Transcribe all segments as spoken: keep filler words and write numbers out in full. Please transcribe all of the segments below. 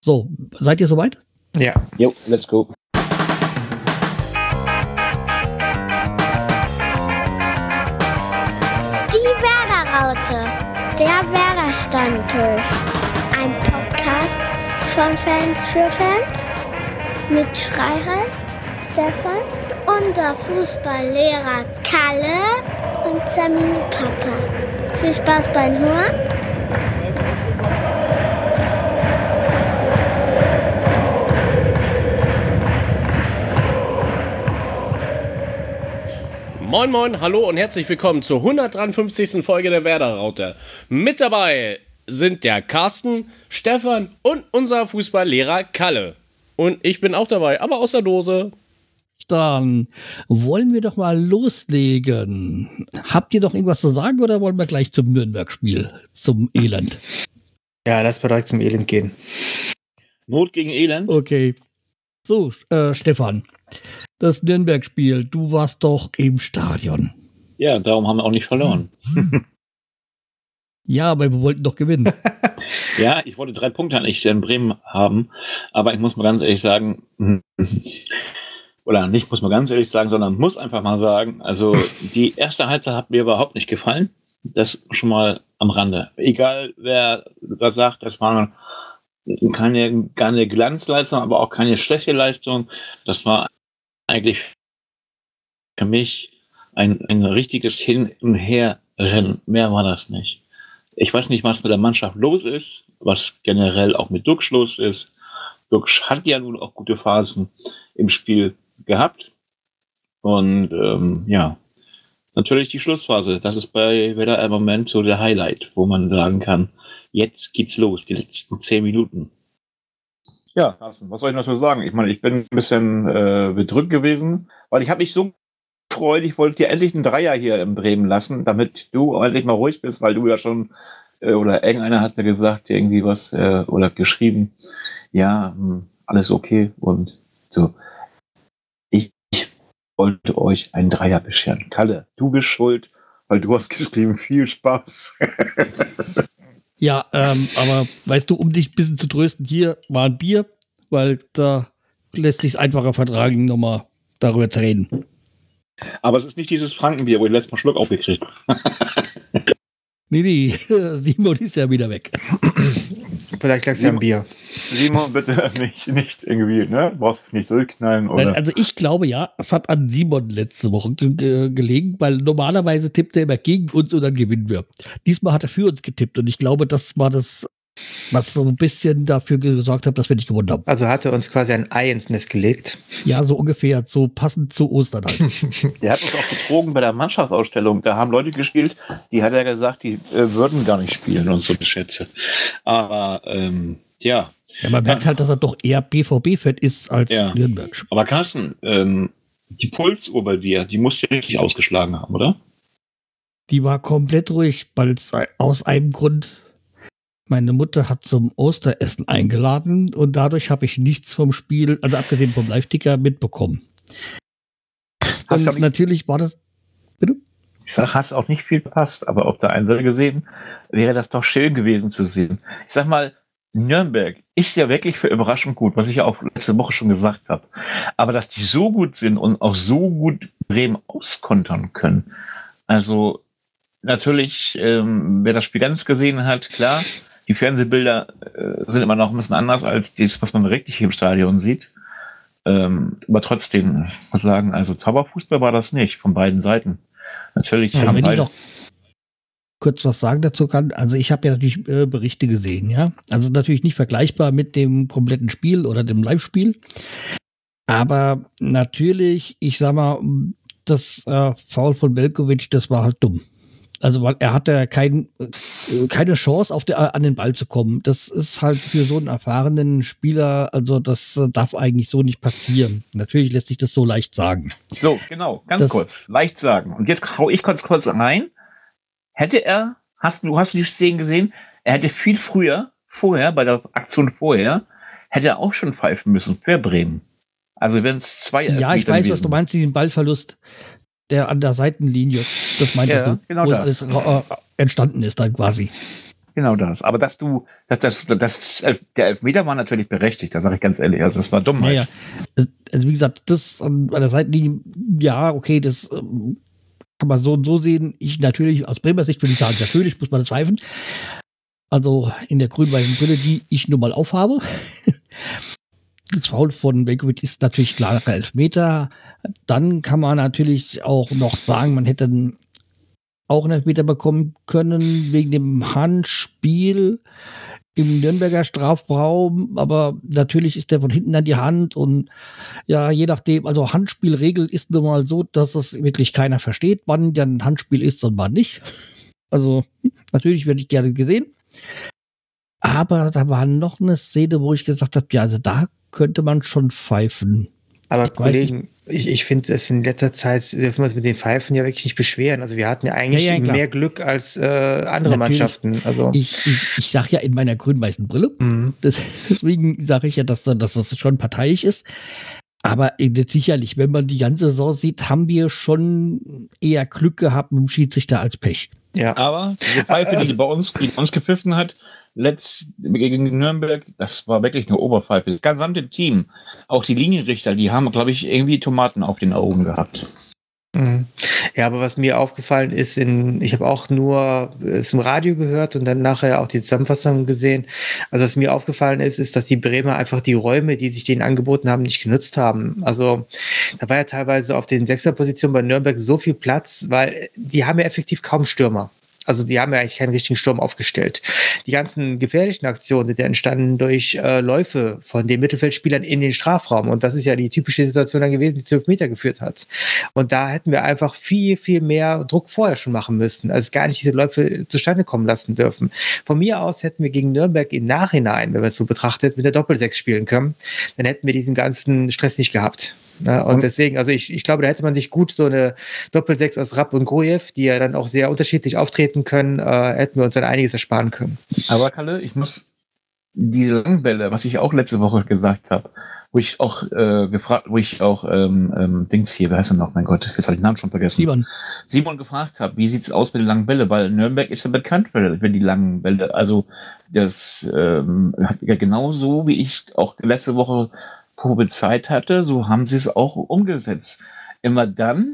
So, seid ihr soweit? Ja. Jo, let's go. Die Werder-Raute, der Werder-Stammtisch. Ein Podcast von Fans für Fans mit Schreihals, Stefan, unser Fußballlehrer Kalle und Sammy Papa. Viel Spaß beim Hören. Moin moin, hallo und herzlich willkommen zur hundertdreiundfünfzigsten Folge der Werder-Raute. Mit dabei sind der Carsten, Stefan und unser Fußballlehrer Kalle. Und ich bin auch dabei, aber aus der Dose. Dann wollen wir doch mal loslegen. Habt ihr noch irgendwas zu sagen oder wollen wir gleich zum Nürnberg-Spiel, zum Elend? Ja, lass mal direkt zum Elend gehen. Not gegen Elend? Okay. So, äh, Stefan, das Nürnberg-Spiel, du warst doch im Stadion. Ja, darum haben wir auch nicht verloren. Ja, aber wir wollten doch gewinnen. Ja, ich wollte drei Punkte eigentlich in Bremen haben, aber ich muss mal ganz ehrlich sagen, oder nicht muss man ganz ehrlich sagen, sondern muss einfach mal sagen, also die erste Halbzeit hat mir überhaupt nicht gefallen. Das schon mal am Rande. Egal, wer das sagt, das war keine, keine Glanzleistung, aber auch keine schlechte Leistung. Das war eigentlich für mich ein, ein richtiges Hin- und Herrennen. Mehr war das nicht. Ich weiß nicht, was mit der Mannschaft los ist, was generell auch mit Duxch los ist. Duxch hat ja nun auch gute Phasen im Spiel gehabt. Und ähm, ja, natürlich die Schlussphase. Das ist bei Werder im Moment so der Highlight, wo man sagen kann, jetzt geht's los, die letzten zehn Minuten. Ja, Carsten, was soll ich noch so sagen? Ich meine, ich bin ein bisschen äh, bedrückt gewesen, weil ich habe mich so gefreut, ich wollte dir endlich einen Dreier hier in Bremen lassen, damit du endlich mal ruhig bist, weil du ja schon, äh, oder irgendeiner hat mir gesagt, irgendwie was, äh, oder geschrieben, ja, mh, alles okay und so. Ich, ich wollte euch einen Dreier bescheren. Kalle, du bist schuld, weil du hast geschrieben, viel Spaß. Ja, ähm, aber weißt du, um dich ein bisschen zu trösten, hier war ein Bier, weil da lässt sich einfacher vertragen, nochmal darüber zu reden. Aber es ist nicht dieses Frankenbier, wo ich letztes Mal Schluck aufgekriegt habe. Nee, nee, Simon ist ja wieder weg. Vielleicht lag's ja am Bier. Simon, bitte nicht, nicht irgendwie, ne? Du brauchst es nicht durchknallen, oder? Nein, also ich glaube ja, es hat an Simon letzte Woche ge- ge- gelegen, weil normalerweise tippt er immer gegen uns und dann gewinnen wir. Diesmal hat er für uns getippt und ich glaube, das war das, was so ein bisschen dafür gesorgt hat, dass wir nicht gewonnen haben. Also hat er uns quasi ein Ei ins Nest gelegt. Ja, so ungefähr, so passend zu Ostern halt. Der hat uns auch betrogen bei der Mannschaftsausstellung. Da haben Leute gespielt, die hat er gesagt, die äh, würden gar nicht spielen und so Schätze. Aber, ähm, ja. Ja, man merkt halt, dass er doch eher B V B-Fan ist als Ja. Nürnberg. Aber Carsten, ähm, die Pulsuhr bei dir, die musst du richtig ausgeschlagen haben, oder? Die war komplett ruhig, weil es aus einem Grund, meine Mutter hat zum Osteressen eingeladen und dadurch habe ich nichts vom Spiel, also abgesehen vom Live-Ticker, mitbekommen. Hast du Und nicht- natürlich war das, bitte? Ich sag, hast auch nicht viel gepasst, aber auf der einen Seite gesehen, wäre das doch schön gewesen zu sehen. Ich sag mal, Nürnberg ist ja wirklich für Überraschung gut, was ich ja auch letzte Woche schon gesagt habe. Aber dass die so gut sind und auch so gut Bremen auskontern können, also natürlich, ähm, wer das Spiel ganz gesehen hat, klar, die Fernsehbilder äh, sind immer noch ein bisschen anders als das, was man richtig im Stadion sieht. Ähm, aber trotzdem, ich muss sagen, also Zauberfußball war das nicht, von beiden Seiten. Natürlich Ja, haben wenn ich beide... noch kurz was sagen dazu kann, also ich habe ja natürlich äh, Berichte gesehen, ja. Also natürlich nicht vergleichbar mit dem kompletten Spiel oder dem Live-Spiel. Aber natürlich, ich sag mal, das äh, Foul von Belkovic, das war halt dumm. Also weil er hatte kein, äh, keine Chance, auf der, an den Ball zu kommen. Das ist halt für so einen erfahrenen Spieler, also das äh, darf eigentlich so nicht passieren. Natürlich lässt sich das so leicht sagen. So, genau, ganz Das- kurz, leicht sagen. Und jetzt hau ich kurz kurz rein. Hätte er, hast du hast du die Szenen gesehen, er hätte viel früher, vorher, bei der Aktion vorher, hätte er auch schon pfeifen müssen für Bremen. Also wenn es zwei Ja, ich weiß, was du meinst, diesen Ballverlust, der an der Seitenlinie, das meintest Ja, du, genau wo das. es alles äh, entstanden ist dann quasi. genau das. Aber dass du, dass das, das, der Elfmeter war natürlich berechtigt, da sage ich ganz ehrlich. Also das war Dummheit. Naja, also wie gesagt, das an der Seitenlinie, ja, okay, das ähm, kann man so und so sehen. Ich natürlich, aus Bremer Sicht würde ich sagen, natürlich muss man das pfeifen. Also in der grün-weißen Brille, die ich nun mal aufhabe. Das Foul von Velkovic ist natürlich klarer Elfmeter. Dann kann man natürlich auch noch sagen, man hätte auch einen Elfmeter bekommen können wegen dem Handspiel im Nürnberger Strafraum. Aber natürlich ist der von hinten an die Hand und ja, je nachdem, also Handspielregel ist nun mal so, dass es wirklich keiner versteht, wann ja ein Handspiel ist und wann nicht. Also natürlich werde ich gerne gesehen. Aber da war noch eine Szene, wo ich gesagt habe, ja, also da könnte man schon pfeifen. Aber ich Kollegen, ich, ich finde es in letzter Zeit, dürfen wir uns mit den Pfeifen ja wirklich nicht beschweren. Also wir hatten ja eigentlich ja, ja, mehr Glück als äh, andere Natürlich. Mannschaften. Also Ich, ich, ich sage ja in meiner grün-weißen Brille, mhm. das, deswegen sage ich ja, dass, dass das schon parteiisch ist. Aber sicherlich, wenn man die ganze Saison sieht, haben wir schon eher Glück gehabt mit dem Schiedsrichter als Pech. Ja. Aber diese Pfeife, die bei uns, die bei uns gepfiffen hat, letzt gegen Nürnberg, das war wirklich eine Oberpfeife. Das gesamte Team, auch die Linienrichter, die haben, glaube ich, irgendwie Tomaten auf den Augen gehabt. Ja, aber was mir aufgefallen ist, in, ich habe auch nur es im Radio gehört und dann nachher auch die Zusammenfassung gesehen. Also was mir aufgefallen ist, ist, dass die Bremer einfach die Räume, die sich denen angeboten haben, nicht genutzt haben. Also da war ja teilweise auf den Sechserpositionen bei Nürnberg so viel Platz, weil die haben ja effektiv kaum Stürmer. Also die haben ja eigentlich keinen richtigen Sturm aufgestellt. Die ganzen gefährlichen Aktionen sind ja entstanden durch äh, Läufe von den Mittelfeldspielern in den Strafraum. Und das ist ja die typische Situation dann gewesen, die zwölf Meter geführt hat. Und da hätten wir einfach viel, viel mehr Druck vorher schon machen müssen. Also gar nicht diese Läufe zustande kommen lassen dürfen. Von mir aus hätten wir gegen Nürnberg im Nachhinein, wenn man es so betrachtet, mit der Doppelsechs spielen können. Dann hätten wir diesen ganzen Stress nicht gehabt. Ja, und deswegen, also ich, ich glaube, da hätte man sich gut so eine Doppelsechs aus Rapp und Grujew, die ja dann auch sehr unterschiedlich auftreten können, äh, hätten wir uns dann einiges ersparen können. Aber Kalle, ich muss diese Langbälle, was ich auch letzte Woche gesagt habe, wo ich auch äh, gefragt, wo ich auch ähm, ähm, Dings hier, wer heißt er noch, mein Gott, jetzt habe ich den Namen schon vergessen. Simon. Simon gefragt habe, wie sieht's aus mit den langen Bälle, weil Nürnberg ist ja bekannt für, für die langen Bälle. Also das ähm, hat ja genauso, wie ich auch letzte Woche prophezeit hatte, so haben sie es auch umgesetzt. Immer dann,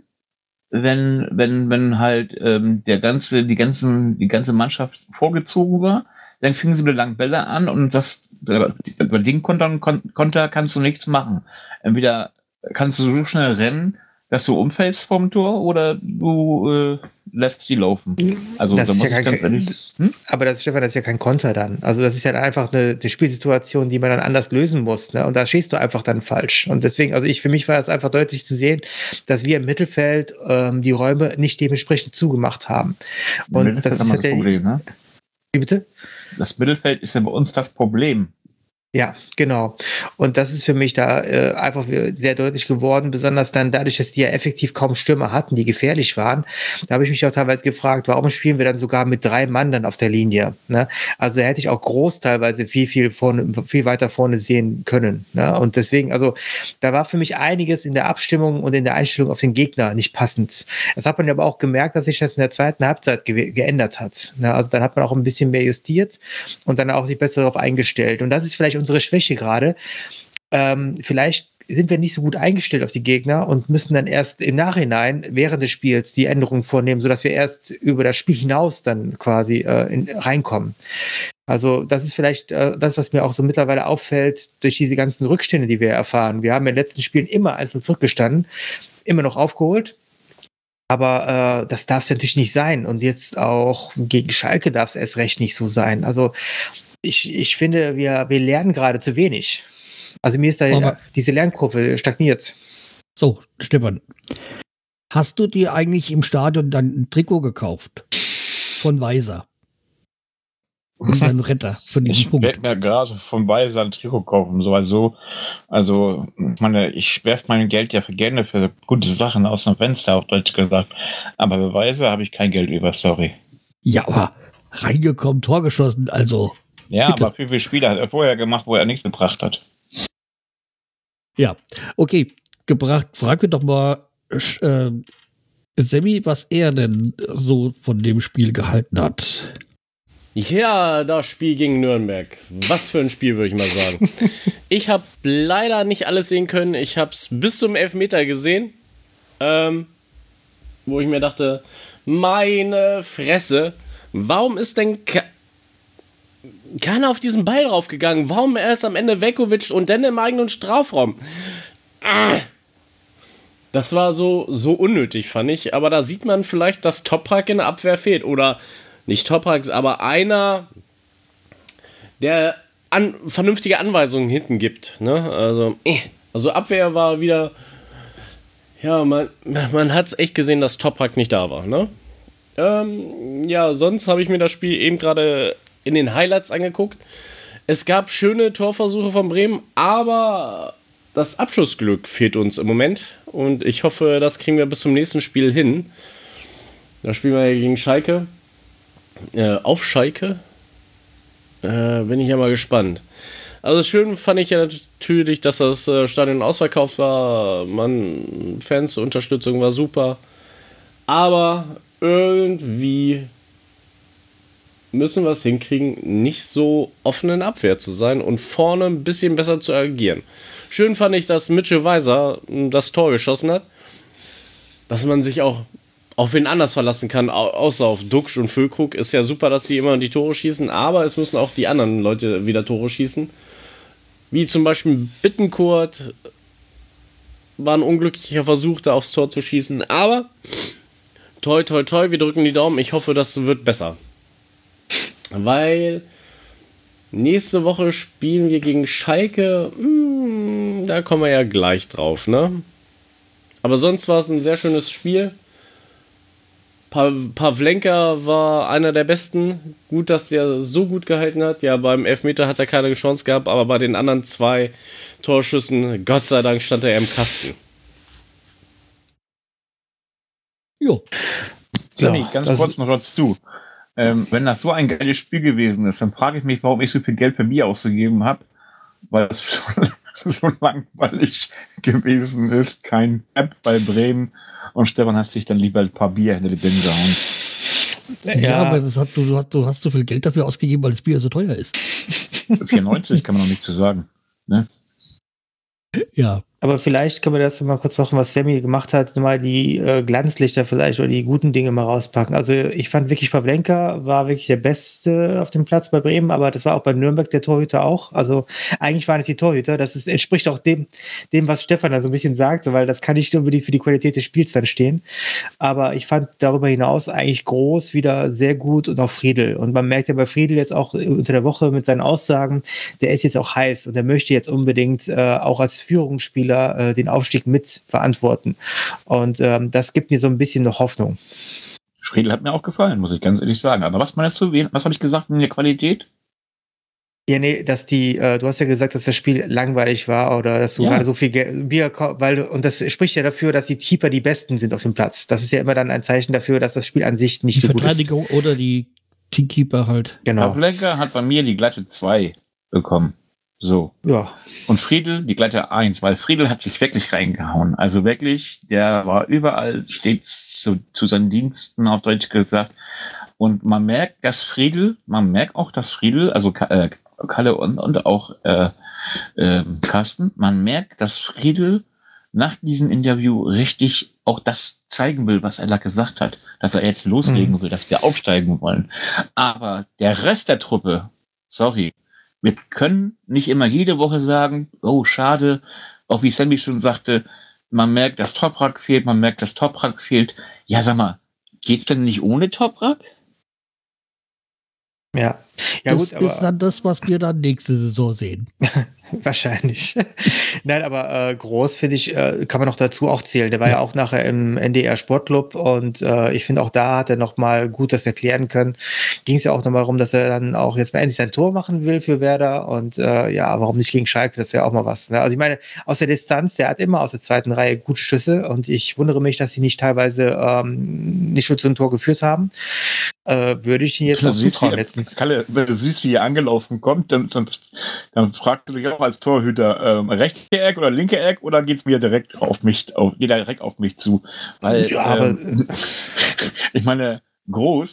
wenn, wenn, wenn halt ähm, der ganze, die ganzen, die ganze Mannschaft vorgezogen war, dann fingen sie mit langen Bälle an und das bei den Kontern, Konter kannst du nichts machen. Entweder kannst du so schnell rennen, dass du umfällst vom Tor oder du äh, lässt die laufen. Also das da muss ja ich ganz kein, ehrlich. Hm? Aber das, Stefan, das ist ja kein Konter dann. Also das ist ja einfach eine, eine Spielsituation, die man dann anders lösen muss. Ne? Und da stehst du einfach dann falsch. Und deswegen, also ich für mich war es einfach deutlich zu sehen, dass wir im Mittelfeld ähm, die Räume nicht dementsprechend zugemacht haben. Und Mittelfeld das ist haben wir ja das Problem, ne? Wie bitte? Das Mittelfeld ist ja bei uns das Problem. Ja, genau. Und das ist für mich da äh, einfach sehr deutlich geworden, besonders dann dadurch, dass die ja effektiv kaum Stürmer hatten, die gefährlich waren. Da habe ich mich auch teilweise gefragt, warum spielen wir dann sogar mit drei Mann dann auf der Linie? Ne? Also da hätte ich auch Groß teilweise viel, viel, vorne, viel weiter vorne sehen können. Ne? Und deswegen, also da war für mich einiges in der Abstimmung und in der Einstellung auf den Gegner nicht passend. Das hat man aber auch gemerkt, dass sich das in der zweiten Halbzeit ge- geändert hat. Ne? Also dann hat man auch ein bisschen mehr justiert und dann auch sich besser darauf eingestellt. Und das ist vielleicht unsere Schwäche gerade. Ähm, vielleicht sind wir nicht so gut eingestellt auf die Gegner und müssen dann erst im Nachhinein während des Spiels die Änderungen vornehmen, sodass wir erst über das Spiel hinaus dann quasi äh, in, reinkommen. Also das ist vielleicht äh, das, was mir auch so mittlerweile auffällt durch diese ganzen Rückstände, die wir erfahren. Wir haben in den letzten Spielen immer eins null zurückgestanden, immer noch aufgeholt. Aber äh, das darf es natürlich nicht sein. Und jetzt auch gegen Schalke darf es erst recht nicht so sein. Also Ich, ich finde, wir, wir lernen gerade zu wenig. Also mir ist da Aber diese Lernkurve stagniert. So, Stefan, hast du dir eigentlich im Stadion dann ein Trikot gekauft? Von Weiser? Unseren Retter von diesem Ich Punkt. werde mir gerade von Weiser ein Trikot kaufen. So, also, also meine, ich werfe mein Geld ja für gerne für gute Sachen aus dem Fenster, auf Deutsch gesagt. Aber bei Weiser habe ich kein Geld über, sorry. Ja, aber reingekommen, Tor geschossen, also. Ja, Bitte. aber wie viele Spiele hat er vorher gemacht, wo er nichts gebracht hat? Ja, okay, gebracht. Frag mir doch mal, äh, Sammy, was er denn so von dem Spiel gehalten hat. Ja, das Spiel gegen Nürnberg. Was für ein Spiel, würde ich mal sagen. Ich habe leider nicht alles sehen können. Ich habe es bis zum Elfmeter gesehen, ähm, wo ich mir dachte, meine Fresse, warum ist denn ke- keiner auf diesen Ball draufgegangen? Warum erst am Ende weggewischt und dann im eigenen Strafraum? Ah. Das war so, so unnötig, fand ich. Aber da sieht man vielleicht, dass Toprak in der Abwehr fehlt. Oder nicht Toprak, aber einer, der an, vernünftige Anweisungen hinten gibt. Ne? Also, äh, also Abwehr war wieder... Ja, man, man hat es echt gesehen, dass Toprak nicht da war. Ne? Ähm, ja, sonst habe ich mir das Spiel eben gerade in den Highlights angeguckt. Es gab schöne Torversuche von Bremen, aber das Abschlussglück fehlt uns im Moment. Und ich hoffe, das kriegen wir bis zum nächsten Spiel hin. Da spielen wir ja gegen Schalke. Äh, auf Schalke. Äh, bin ich ja mal gespannt. Also schön fand ich ja natürlich, dass das äh, Stadion ausverkauft war. Man, Fans-Unterstützung war super. Aber irgendwie müssen wir es hinkriegen, nicht so offen in Abwehr zu sein und vorne ein bisschen besser zu agieren. Schön fand ich, dass Mitchell Weiser das Tor geschossen hat. Dass man sich auch auf wen anders verlassen kann, außer auf Duxch und Füllkrug. Ist ja super, dass sie immer die Tore schießen, aber es müssen auch die anderen Leute wieder Tore schießen. Wie zum Beispiel Bittencourt war ein unglücklicher Versuch, da aufs Tor zu schießen. Aber toi, toi, toi, wir drücken die Daumen. Ich hoffe, das wird besser. Weil nächste Woche spielen wir gegen Schalke. Hm, da kommen wir ja gleich drauf, ne? Aber sonst war es ein sehr schönes Spiel. Pa- Pavlenka war einer der Besten. Gut, dass er so gut gehalten hat. Ja, beim Elfmeter hat er keine Chance gehabt, aber bei den anderen zwei Torschüssen, Gott sei Dank, stand er im Kasten. Jo. Sammy, Ja, ganz das- kurz noch dazu. Ähm, wenn das so ein geiles Spiel gewesen ist, dann frage ich mich, warum ich so viel Geld für Bier ausgegeben habe, weil es so langweilig gewesen ist. Kein App bei Bremen und Stefan hat sich dann lieber ein paar Bier hinter die Birne gehauen. Ja, aber das hat, du, du, hast, du hast so viel Geld dafür ausgegeben, weil das Bier so teuer ist. vierundneunzig kann man noch nichts zu sagen. Ne? Ja. Aber vielleicht können wir das mal kurz machen, was Sammy gemacht hat, mal die äh, Glanzlichter vielleicht oder die guten Dinge mal rauspacken. Also ich fand wirklich, Pavlenka war wirklich der Beste auf dem Platz bei Bremen, aber das war auch bei Nürnberg der Torhüter auch. Also eigentlich waren es die Torhüter, das ist, entspricht auch dem, dem, was Stefan da so ein bisschen sagte, weil das kann nicht unbedingt für die Qualität des Spiels dann stehen. Aber ich fand darüber hinaus eigentlich Groß wieder sehr gut und auch Friedl. Und man merkt ja bei Friedl jetzt auch unter der Woche mit seinen Aussagen, der ist jetzt auch heiß und der möchte jetzt unbedingt äh, auch als Führungsspieler den Aufstieg mit verantworten. Und ähm, das gibt mir so ein bisschen noch Hoffnung. Friedl hat mir auch gefallen, muss ich ganz ehrlich sagen. Aber was meinst du, was habe ich gesagt in der Qualität? Ja, nee, dass die, äh, du hast ja gesagt, dass das Spiel langweilig war oder dass du Ja. gerade so viel Ge- Bier, kau- weil, und das spricht ja dafür, dass die Keeper die Besten sind auf dem Platz. Das ist ja immer dann ein Zeichen dafür, dass das Spiel an sich nicht Die so gut ist. Verteidigung oder die Teamkeeper halt. Genau. Pavlenka hat bei mir die glatte zwei bekommen. So. Ja. Und Friedl die glatte eins, weil Friedl hat sich wirklich reingehauen. Also wirklich, der war überall stets zu, zu seinen Diensten, auf Deutsch gesagt. Und man merkt, dass Friedl, man merkt auch, dass Friedl, also äh, Kalle und, und auch äh, äh, Carsten, man merkt, dass Friedl nach diesem Interview richtig auch das zeigen will, was er da gesagt hat. Dass er jetzt loslegen will, dass wir aufsteigen wollen. Aber der Rest der Truppe, sorry, wir können nicht immer jede Woche sagen, oh, schade, auch wie Sammy schon sagte, man merkt, dass Toprak fehlt, man merkt, dass Toprak fehlt. Ja, sag mal, geht's denn nicht ohne Toprak? Ja. Ja, das gut, aber ist dann das, was wir dann nächste Saison sehen. wahrscheinlich. Nein, aber äh, Groß, finde ich, äh, kann man noch dazu auch zählen. Der war ja, ja auch nachher im N D R Sportclub und äh, ich finde auch da hat er noch mal gut das erklären können. Ging es ja auch noch mal darum, dass er dann auch jetzt mal endlich sein Tor machen will für Werder und äh, ja, warum nicht gegen Schalke? Das wäre auch mal was. Ne? Also ich meine, aus der Distanz, der hat immer aus der zweiten Reihe gute Schüsse und ich wundere mich, dass sie nicht teilweise ähm, nicht schon zu einem Tor geführt haben. Äh, würde ich ihn jetzt Du auch siehst, zutrauen wie, letztens. Kalle, wenn du siehst, wie er angelaufen kommt, dann, dann, dann fragst du dich auch als Torhüter, ähm, rechte Eck oder linke Eck oder geht's mir direkt auf mich, auf, geht er direkt auf mich zu? Weil, Ja, aber ähm, ich meine, Groß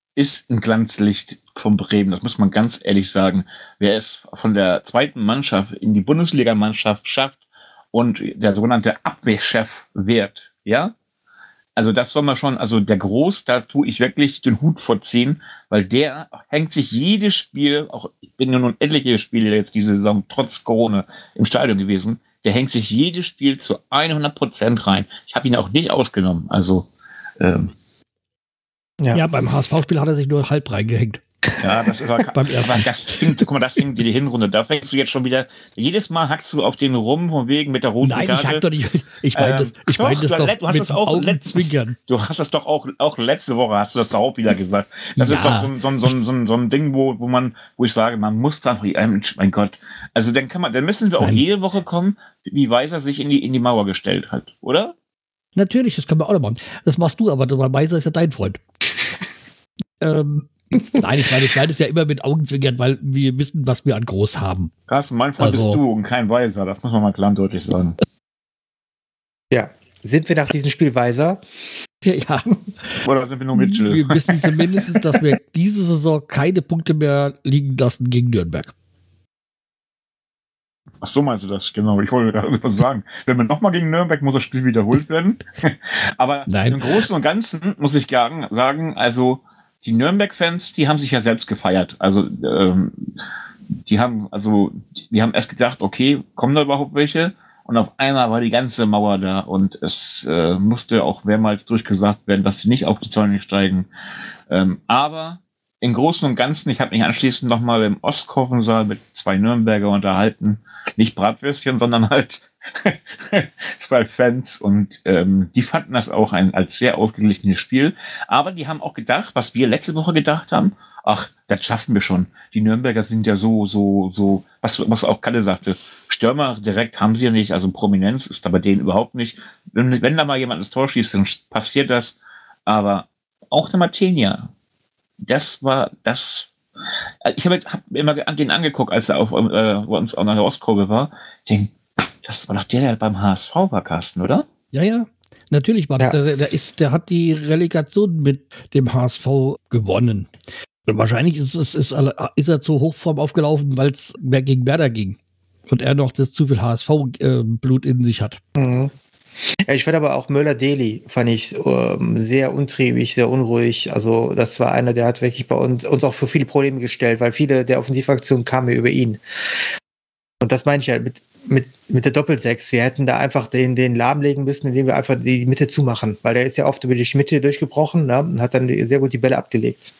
ist ein Glanzlicht von Bremen, das muss man ganz ehrlich sagen. Wer es von der zweiten Mannschaft in die Bundesligamannschaft schafft und der sogenannte Abwehrchef wird, ja, also das soll man schon, also der Groß, da tue ich wirklich den Hut vorziehen, weil der hängt sich jedes Spiel, auch ich bin ja nun etliche Spiele jetzt diese Saison trotz Corona im Stadion gewesen, der hängt sich jedes Spiel zu hundert Prozent rein. Ich habe ihn auch nicht ausgenommen, also ähm, ja. ja, beim H S V-Spiel hat er sich nur halb reingehängt. Ja, das ist aber, aber das fing, guck mal, das fing die Hinrunde. Da fängst du jetzt schon wieder, jedes Mal hackst du auf den rum, von wegen mit der roten Nein, Karte. Nein, ich hack doch nicht, ich meine das, ich ähm, mein das doch du hast mit das auch Augenzwinkern. Du hast das doch auch, auch letzte Woche, hast du das auch wieder gesagt. Das ja. ist doch so, so, so, so, so ein Ding, wo, wo man, wo ich sage, man muss dann, mein Gott, also dann kann man, dann müssen wir auch Nein. jede Woche kommen, wie Weiser sich in die, in die Mauer gestellt hat, oder? Natürlich, das können wir auch noch machen. Das machst du, aber Weiser ist ja dein Freund. ähm, Nein, ich meine, ich meine es ja immer mit Augenzwinkern, weil wir wissen, was wir an Groß haben. Carsten, mein Freund also, bist du und kein Weiser, das muss man mal klar und deutlich sagen. Ja, sind wir nach diesem Spiel Weiser? Ja, ja. Oder sind wir nur Mitchell? Wir wissen zumindest, dass wir diese Saison keine Punkte mehr liegen lassen gegen Nürnberg. Ach so, meinst du das? Genau, ich wollte gerade was sagen. Wenn wir nochmal gegen Nürnberg, muss das Spiel wiederholt werden. Aber Nein. im Großen und Ganzen muss ich sagen, also die Nürnberg-Fans, die haben sich ja selbst gefeiert. Also, ähm, die haben, also, die haben erst gedacht, okay, kommen da überhaupt welche? Und auf einmal war die ganze Mauer da und es äh, musste auch mehrmals durchgesagt werden, dass sie nicht auf die Zäune steigen. Ähm, aber im Großen und Ganzen, ich habe mich anschließend nochmal im Ostkurvensaal mit zwei Nürnberger unterhalten. Nicht Bratwürstchen, sondern halt zwei Fans. Und ähm, die fanden das auch ein als sehr ausgeglichenes Spiel. Aber die haben auch gedacht, was wir letzte Woche gedacht haben, ach, das schaffen wir schon. Die Nürnberger sind ja so, so, so, was, was auch Kalle sagte, Stürmer direkt haben sie ja nicht, also Prominenz ist da bei denen überhaupt nicht. Wenn, wenn da mal jemand ins Tor schießt, dann passiert das. Aber auch der Martinia, das war das. Ich habe hab mir immer den angeguckt, als er auf, äh, bei uns auf der Ostkurve war. Ich denke, das war doch der, der beim H S V war, Carsten, oder? Ja, ja. Natürlich war das. Ja. Der, der, ist, der hat die Relegation mit dem H S V gewonnen. Und wahrscheinlich ist, es, ist, ist er zur Hochform aufgelaufen, weil es gegen Werder ging. Und er noch das zu viel H S V-Blut in sich hat. Mhm. Ja, ich fand aber auch Möller-Deli, fand ich ähm, sehr untriebig, sehr unruhig. Also das war einer, der hat wirklich bei uns, uns auch für viele Probleme gestellt, weil viele der Offensivaktionen kamen über ihn. Und das meine ich halt mit, mit, mit der Doppelsechs. Wir hätten da einfach den, den lahmlegen müssen, indem wir einfach die Mitte zumachen. Weil der ist ja oft über die Mitte durchgebrochen, ne, und hat dann sehr gut die Bälle abgelegt.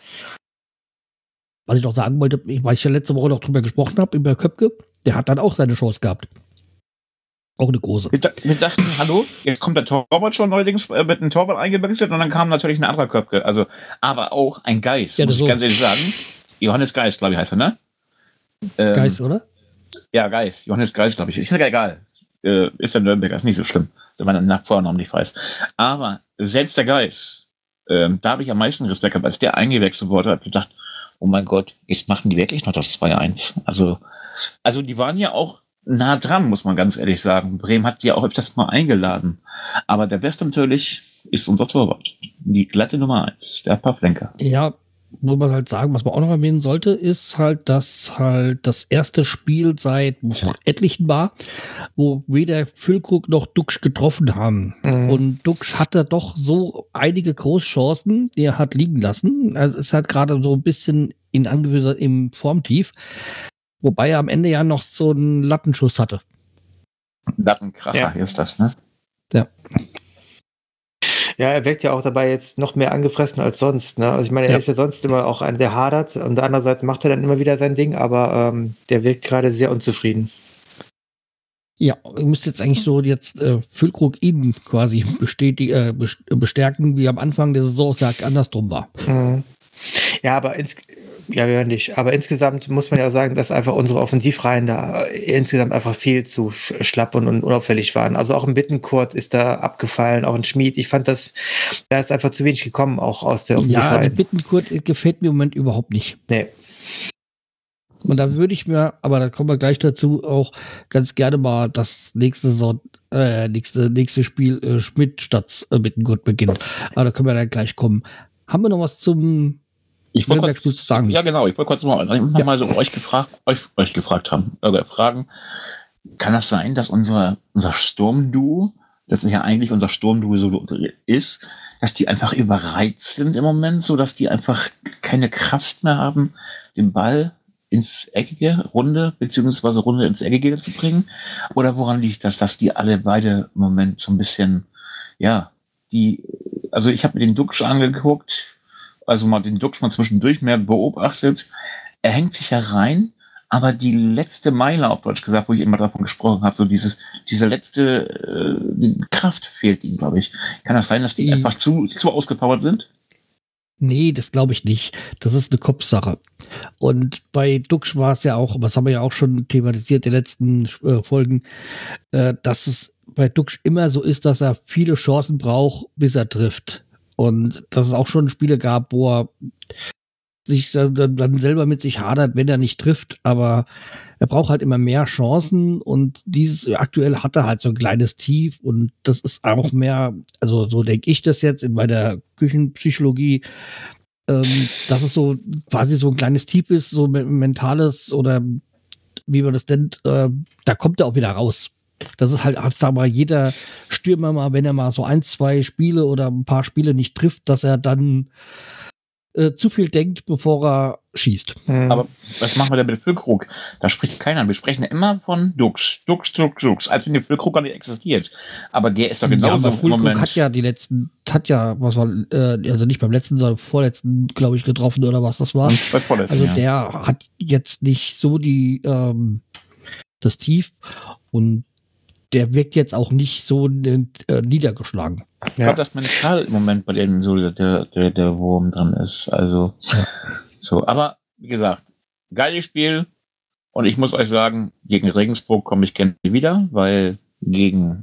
Was ich noch sagen wollte, weil ich ja letzte Woche noch drüber gesprochen habe, über Köpke, der hat dann auch seine Chance gehabt. Auch eine große. Wir, wir dachten, hallo, jetzt kommt der Torwart schon neuerdings äh, mit einem Torwart eingewechselt und dann kam natürlich ein anderer Köpke. Also, aber auch ein Geist, ja, muss ich so. ganz ehrlich sagen. Johannes Geist, glaube ich, heißt er, ne? Ähm, Geist, oder? Ja, Geist. Johannes Geist, glaube ich. Ist ja egal. Äh, ist der Nürnberger, ist nicht so schlimm, wenn man den nach Vornamen nicht weiß. Aber selbst der Geist, äh, da habe ich am meisten Respekt gehabt, als der eingewechselt wurde, habe ich gedacht, oh mein Gott, jetzt machen die wirklich noch das zwei eins. Also, also die waren ja auch nah dran, muss man ganz ehrlich sagen. Bremen hat die auch öfters mal eingeladen. Aber der Beste natürlich ist unser Torwart. Die glatte Nummer eins, der Pavlenka. Ja, muss man halt sagen, was man auch noch erwähnen sollte, ist halt, dass halt das erste Spiel seit etlichen war, wo weder Füllkrug noch Duxch getroffen haben. Mhm. Und Duxch hatte doch so einige Großchancen, die er hat liegen lassen. Also es hat gerade so ein bisschen in Angewöhnung im Formtief. Wobei er am Ende ja noch so einen Lattenschuss hatte. Lattenkracher ja. ist das, ne? Ja. Ja, er wirkt ja auch dabei jetzt noch mehr angefressen als sonst, ne? Also ich meine, er ja. ist ja sonst immer auch einer, der hadert und andererseits macht er dann immer wieder sein Ding, aber ähm, der wirkt gerade sehr unzufrieden. Ja, ihr müsst jetzt eigentlich so jetzt äh, Füllkrug ihn quasi bestätigen, äh, bestärken, wie am Anfang der Saison es ja andersrum war. Mhm. Ja, aber ins Ja, wir hören dich. Aber insgesamt muss man ja sagen, dass einfach unsere Offensivreihen da insgesamt einfach viel zu schlapp und unauffällig waren. Also auch ein Bittencourt ist da abgefallen, auch ein Schmied. Ich fand, das, da ist einfach zu wenig gekommen, auch aus der Offensivreihe. Ja, also Bittencourt gefällt mir im Moment überhaupt nicht. Nee. Und da würde ich mir, aber da kommen wir gleich dazu, auch ganz gerne mal das nächste Saison, äh, nächste, nächste Spiel äh, Schmidt statt äh, Bittencourt beginnt. Aber da können wir dann gleich kommen. Haben wir noch was zum Ich wollte kurz zu sagen. Ja, genau. Ich wollte kurz mal, noch ja. mal so euch gefragt, euch, euch gefragt haben, oder fragen, kann das sein, dass unser, unser Sturmduo, das ja eigentlich unser Sturmduo so ist, dass die einfach überreizt sind im Moment, so dass die einfach keine Kraft mehr haben, den Ball ins Eckige Runde, beziehungsweise Runde ins Eckige zu bringen? Oder woran liegt das, dass die alle beide im Moment so ein bisschen, ja, die, also ich habe mir den Duxch angeguckt, also mal den Duxch mal zwischendurch mehr beobachtet. Er hängt sich ja rein, aber die letzte Meile, auf Deutsch gesagt, wo ich immer davon gesprochen habe, so dieses, diese letzte äh, die Kraft fehlt ihm, glaube ich. Kann das sein, dass die, die einfach zu, zu ausgepowert sind? Nee, das glaube ich nicht. Das ist eine Kopfsache. Und bei Duxch war es ja auch, das haben wir ja auch schon thematisiert in den letzten äh, Folgen, äh, dass es bei Duxch immer so ist, dass er viele Chancen braucht, bis er trifft. Und dass es auch schon Spiele gab, wo er sich dann selber mit sich hadert, wenn er nicht trifft. Aber er braucht halt immer mehr Chancen und dieses aktuell hat er halt so ein kleines Tief und das ist auch mehr, also so denke ich das jetzt in meiner Küchenpsychologie, ähm, dass es so quasi so ein kleines Tief ist, so mentales oder wie man das nennt, äh, da kommt er auch wieder raus. Das ist halt, sag mal, jeder Stürmer mal, wenn er mal so ein, zwei Spiele oder ein paar Spiele nicht trifft, dass er dann äh, zu viel denkt, bevor er schießt. Aber was machen wir denn mit Füllkrug? Da spricht keiner. Wir sprechen immer von Duxch, Duxch, Duxch, Duxch, als wenn der Füllkrug gar nicht existiert. Aber der ist doch genauso ja, aber im Moment. hat ja die letzten, hat ja, was war, äh, also nicht beim letzten, sondern vorletzten, glaube ich, getroffen oder was das war. Bei vorletzten, also der ja. hat jetzt nicht so die, ähm, das Tief und der wirkt jetzt auch nicht so äh, niedergeschlagen. Ich glaube, dass mental im Moment bei denen so der, der, der Wurm dran ist. Also, ja. so. Aber, wie gesagt, geiles Spiel. Und ich muss euch sagen, gegen Regensburg komme ich gerne wieder, weil gegen,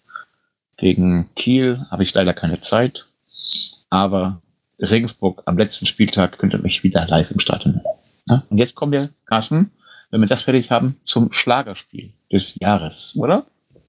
gegen Kiel habe ich leider keine Zeit. Aber Regensburg am letzten Spieltag könnt ihr mich wieder live im Stadion hören. Ja? Und jetzt kommen wir, Carsten, wenn wir das fertig haben, zum Schlagerspiel des Jahres, oder?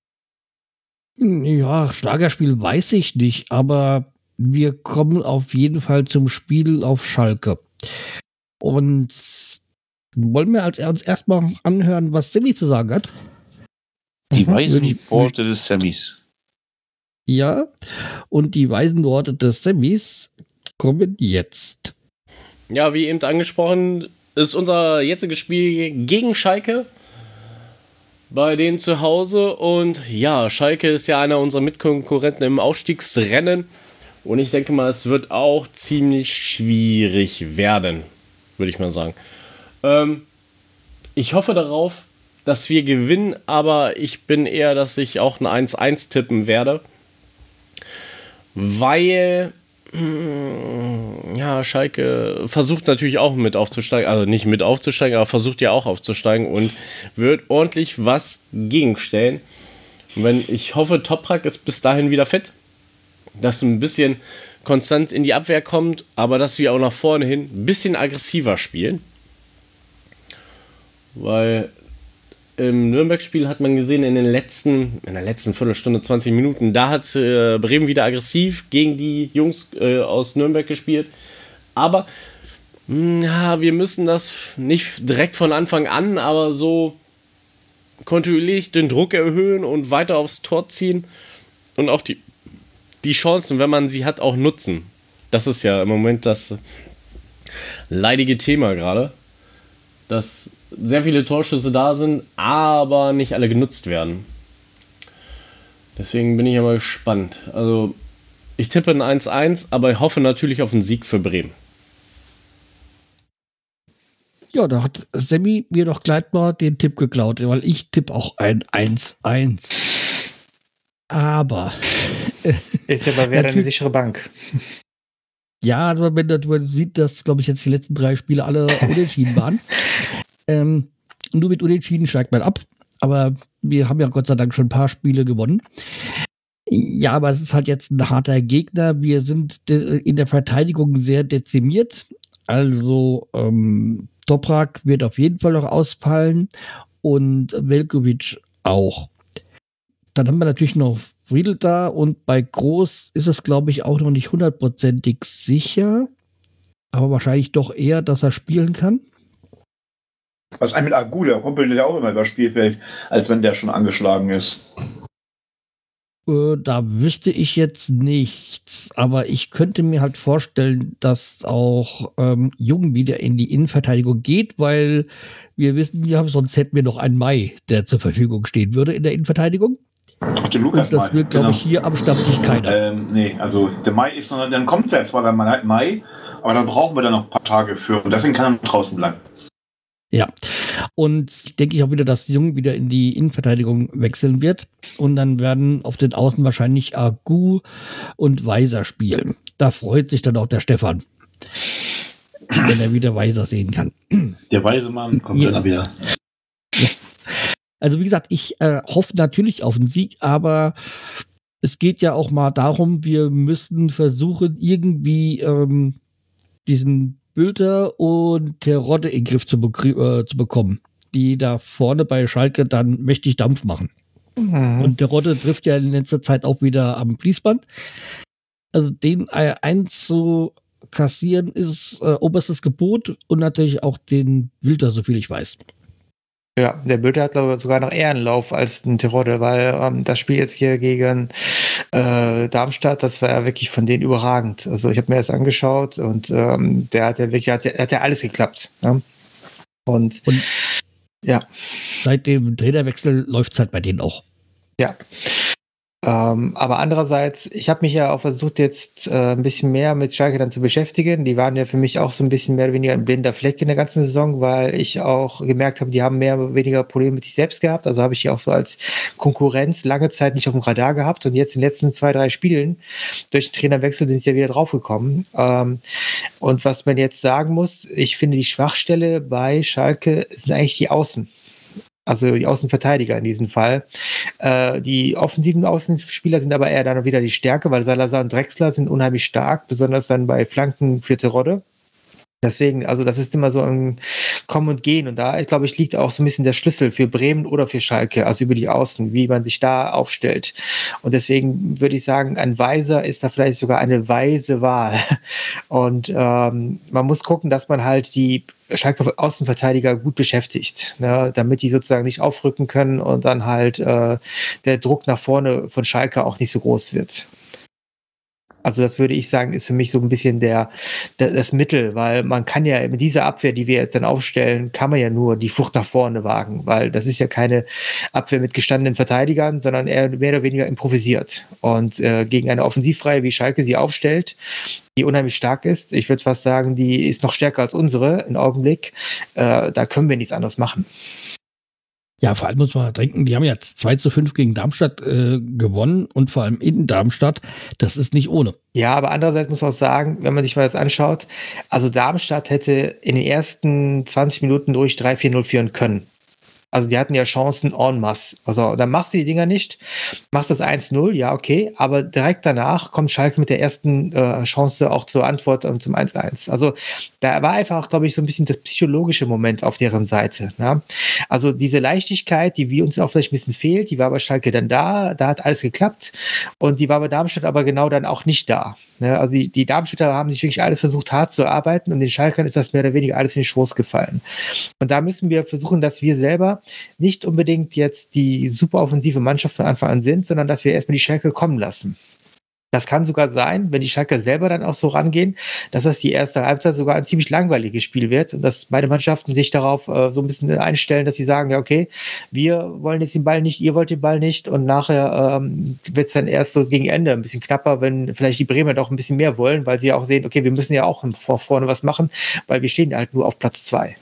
Ja, Schlagerspiel weiß ich nicht, aber wir kommen auf jeden Fall zum Spiel auf Schalke. Und wollen wir als uns erstmal anhören, was Sammy zu sagen hat? Die weisen Worte des Sammys. Ja, und die weisen Worte des Sammys kommen jetzt. Ja, wie eben angesprochen, ist unser jetziges Spiel gegen Schalke. Bei denen zu Hause und ja, Schalke ist ja einer unserer Mitkonkurrenten im Aufstiegsrennen und ich denke mal, es wird auch ziemlich schwierig werden, würde ich mal sagen. Ähm, ich hoffe darauf, dass wir gewinnen, aber ich bin eher, dass ich auch ein eins eins tippen werde, weil ja, Schalke versucht natürlich auch mit aufzusteigen, also nicht mit aufzusteigen, aber versucht ja auch aufzusteigen und wird ordentlich was gegenstellen. Und wenn ich hoffe, Toprak ist bis dahin wieder fit, dass ein bisschen konstant in die Abwehr kommt, aber dass wir auch nach vorne hin ein bisschen aggressiver spielen. Weil im Nürnberg-Spiel hat man gesehen, in den letzten, in der letzten Viertelstunde, zwanzig Minuten, da hat äh, Bremen wieder aggressiv gegen die Jungs äh, aus Nürnberg gespielt. Aber mh, ja, wir müssen das nicht direkt von Anfang an, aber so kontinuierlich den Druck erhöhen und weiter aufs Tor ziehen und auch die, die Chancen, wenn man sie hat, auch nutzen. Das ist ja im Moment das leidige Thema gerade, dass sehr viele Torschüsse da sind, aber nicht alle genutzt werden. Deswegen bin ich ja mal gespannt. Also, ich tippe ein eins eins, aber ich hoffe natürlich auf einen Sieg für Bremen. Ja, da hat Sammy mir doch gleich mal den Tipp geklaut, weil ich tippe auch ein eins eins. Aber ist ja bei Werder eine sichere Bank. Ja, also wenn man sieht, dass, glaube ich, jetzt die letzten drei Spiele alle unentschieden waren. Ähm, nur mit Unentschieden steigt man ab, aber wir haben ja Gott sei Dank schon ein paar Spiele gewonnen. Ja, aber es ist halt jetzt ein harter Gegner. Wir sind de- in der Verteidigung sehr dezimiert. Also ähm, Toprak wird auf jeden Fall noch ausfallen und Veljković auch. Dann haben wir natürlich noch Friedl da und bei Groß ist es, glaube ich, auch noch nicht hundertprozentig sicher. aber wahrscheinlich doch eher, dass er spielen kann. Was ist eigentlich mit Agu? Der humpelt ja auch immer über das Spielfeld, als wenn der schon angeschlagen ist. Äh, da wüsste ich jetzt nichts, aber ich könnte mir halt vorstellen, dass auch ähm, Jung wieder in die Innenverteidigung geht, weil wir wissen ja, sonst hätten wir noch einen Mai, der zur Verfügung stehen würde in der Innenverteidigung. Ach, der Lukas Und das Mai, wird, glaube genau. ich, hier am Stammtisch keiner. Ähm, nee, also der Mai ist noch, dann kommt ja zwar der Mai, aber dann brauchen wir da noch ein paar Tage für und deswegen kann er draußen bleiben. Ja, und denke ich auch wieder, dass Jung wieder in die Innenverteidigung wechseln wird und dann werden auf den Außen wahrscheinlich Agu und Weiser spielen. Da freut sich dann auch der Stefan, wenn er wieder Weiser sehen kann. Der weise Mann kommt Ja. dann wieder. Ja. Also wie gesagt, ich äh, hoffe natürlich auf einen Sieg, aber es geht ja auch mal darum, wir müssen versuchen, irgendwie ähm, diesen Bülter und Terodde in den Griff zu, bekrie- äh, zu bekommen, die da vorne bei Schalke dann mächtig Dampf machen. Mhm. Und Terodde trifft ja in letzter Zeit auch wieder am Fließband. Also den äh, einzukassieren ist äh, oberstes Gebot und natürlich auch den Bülter, soviel ich weiß. Ja, der Bülter hat, glaube ich, sogar noch eher einen Lauf als ein Terodde, weil ähm, das Spiel jetzt hier gegen äh, Darmstadt, das war ja wirklich von denen überragend. Also ich habe mir das angeschaut und ähm, der hat ja wirklich, hat ja, hat ja alles geklappt. Ne? Und, Und ja. Seit dem Trainerwechsel läuft es halt bei denen auch. Ja. Ähm, aber andererseits, ich habe mich ja auch versucht, jetzt äh, ein bisschen mehr mit Schalke dann zu beschäftigen. Die waren ja für mich auch so ein bisschen mehr oder weniger ein blinder Fleck in der ganzen Saison, weil ich auch gemerkt habe, die haben mehr oder weniger Probleme mit sich selbst gehabt. Also habe ich die auch so als Konkurrenz lange Zeit nicht auf dem Radar gehabt. Und jetzt in den letzten zwei, drei Spielen durch den Trainerwechsel sind sie ja wieder draufgekommen. Ähm, und was man jetzt sagen muss, ich finde, die Schwachstelle bei Schalke sind eigentlich die Außen. Also die Außenverteidiger in diesem Fall. Äh, die offensiven Außenspieler sind aber eher dann wieder die Stärke, weil Salazar und Drexler sind unheimlich stark, besonders dann bei Flanken für Terodde. Deswegen, also das ist immer so ein Kommen und Gehen und da, ich glaube ich, liegt auch so ein bisschen der Schlüssel für Bremen oder für Schalke, also über die Außen, wie man sich da aufstellt. Und deswegen würde ich sagen, ein Weiser ist da vielleicht sogar eine weise Wahl. Und ähm, man muss gucken, dass man halt die Schalke Außenverteidiger gut beschäftigt, ne, damit die sozusagen nicht aufrücken können und dann halt äh, der Druck nach vorne von Schalke auch nicht so groß wird. Also das würde ich sagen, ist für mich so ein bisschen der, der das Mittel, weil man kann ja mit dieser Abwehr, die wir jetzt dann aufstellen, kann man ja nur die Flucht nach vorne wagen, weil das ist ja keine Abwehr mit gestandenen Verteidigern, sondern eher mehr oder weniger improvisiert. Und äh, gegen eine Offensivreihe, wie Schalke sie aufstellt, die unheimlich stark ist, ich würde fast sagen, die ist noch stärker als unsere im Augenblick, äh, da können wir nichts anderes machen. Ja, vor allem muss man denken, die haben ja zwei zu fünf gegen Darmstadt äh, gewonnen und vor allem in Darmstadt, das ist nicht ohne. Ja, aber andererseits muss man auch sagen, wenn man sich mal das anschaut, also Darmstadt hätte in den ersten zwanzig Minuten durch drei vier null führen können. Also die hatten ja Chancen en masse. Also dann machst du die Dinger nicht, machst das eins null, ja okay, aber direkt danach kommt Schalke mit der ersten äh, Chance auch zur Antwort und zum eins eins. Also da war einfach, glaube ich, so ein bisschen das psychologische Moment auf deren Seite. Ja? Also diese Leichtigkeit, die wir uns auch vielleicht ein bisschen fehlt, die war bei Schalke dann da, da hat alles geklappt und die war bei Darmstadt aber genau dann auch nicht da. Ja? Also die, die Darmstädter haben sich wirklich alles versucht, hart zu arbeiten und den Schalkern ist das mehr oder weniger alles in den Schoß gefallen. Und da müssen wir versuchen, dass wir selber nicht unbedingt jetzt die super offensive Mannschaft von Anfang an sind, sondern dass wir erstmal die Schalke kommen lassen. Das kann sogar sein, wenn die Schalker selber dann auch so rangehen, dass das die erste Halbzeit sogar ein ziemlich langweiliges Spiel wird und dass beide Mannschaften sich darauf äh, so ein bisschen einstellen, dass sie sagen, ja okay, wir wollen jetzt den Ball nicht, ihr wollt den Ball nicht und nachher ähm, wird es dann erst so gegen Ende ein bisschen knapper, wenn vielleicht die Bremer doch ein bisschen mehr wollen, weil sie auch sehen, okay, wir müssen ja auch vor vorne was machen, weil wir stehen halt nur auf Platz zwei.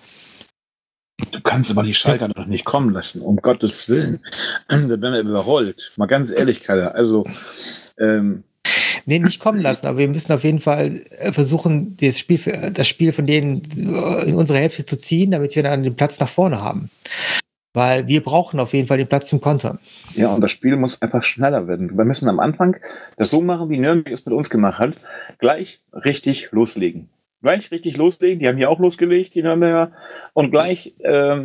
Du kannst aber die Schalker noch nicht kommen lassen, um Gottes Willen. Da werden wir überrollt. Mal ganz ehrlich, Kalle. Also, ähm, nee, nicht kommen lassen, aber wir müssen auf jeden Fall versuchen, das Spiel, das Spiel von denen in unsere Hälfte zu ziehen, damit wir dann den Platz nach vorne haben. Weil wir brauchen auf jeden Fall den Platz zum Kontern. Ja, und das Spiel muss einfach schneller werden. Wir müssen am Anfang das so machen, wie Nürnberg es mit uns gemacht hat. Gleich richtig loslegen. Gleich richtig loslegen, die haben hier auch losgelegt, die Nürnberger, und gleich,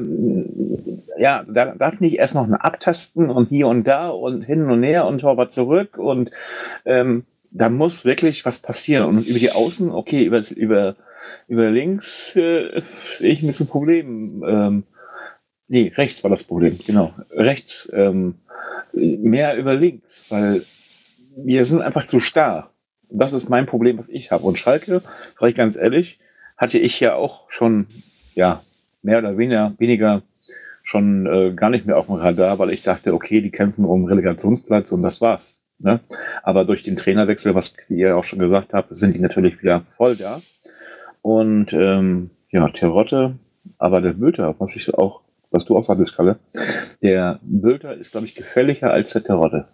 ähm, ja, da darf nicht erst noch ein Abtasten und hier und da und hin und her und Torwart zurück und ähm, da muss wirklich was passieren. Und über die Außen, okay, über, über, über links äh, sehe ich ein bisschen Problem. Ähm, nee, rechts war das Problem, genau. Rechts, ähm, mehr über links, weil wir sind einfach zu starr. Das ist mein Problem, was ich habe. Und Schalke, sage ich ganz ehrlich, hatte ich ja auch schon, ja, mehr oder weniger, weniger schon äh, gar nicht mehr auf dem Radar, weil ich dachte, okay, die kämpfen um Relegationsplatz und das war's. Ne? Aber durch den Trainerwechsel, was ihr auch schon gesagt habt, sind die natürlich wieder voll da. Und ähm, ja, Terodde, aber der Bülter, was ich auch, was du auch sagtest, Kalle, der Bülter ist, glaube ich, gefährlicher als der Terodde.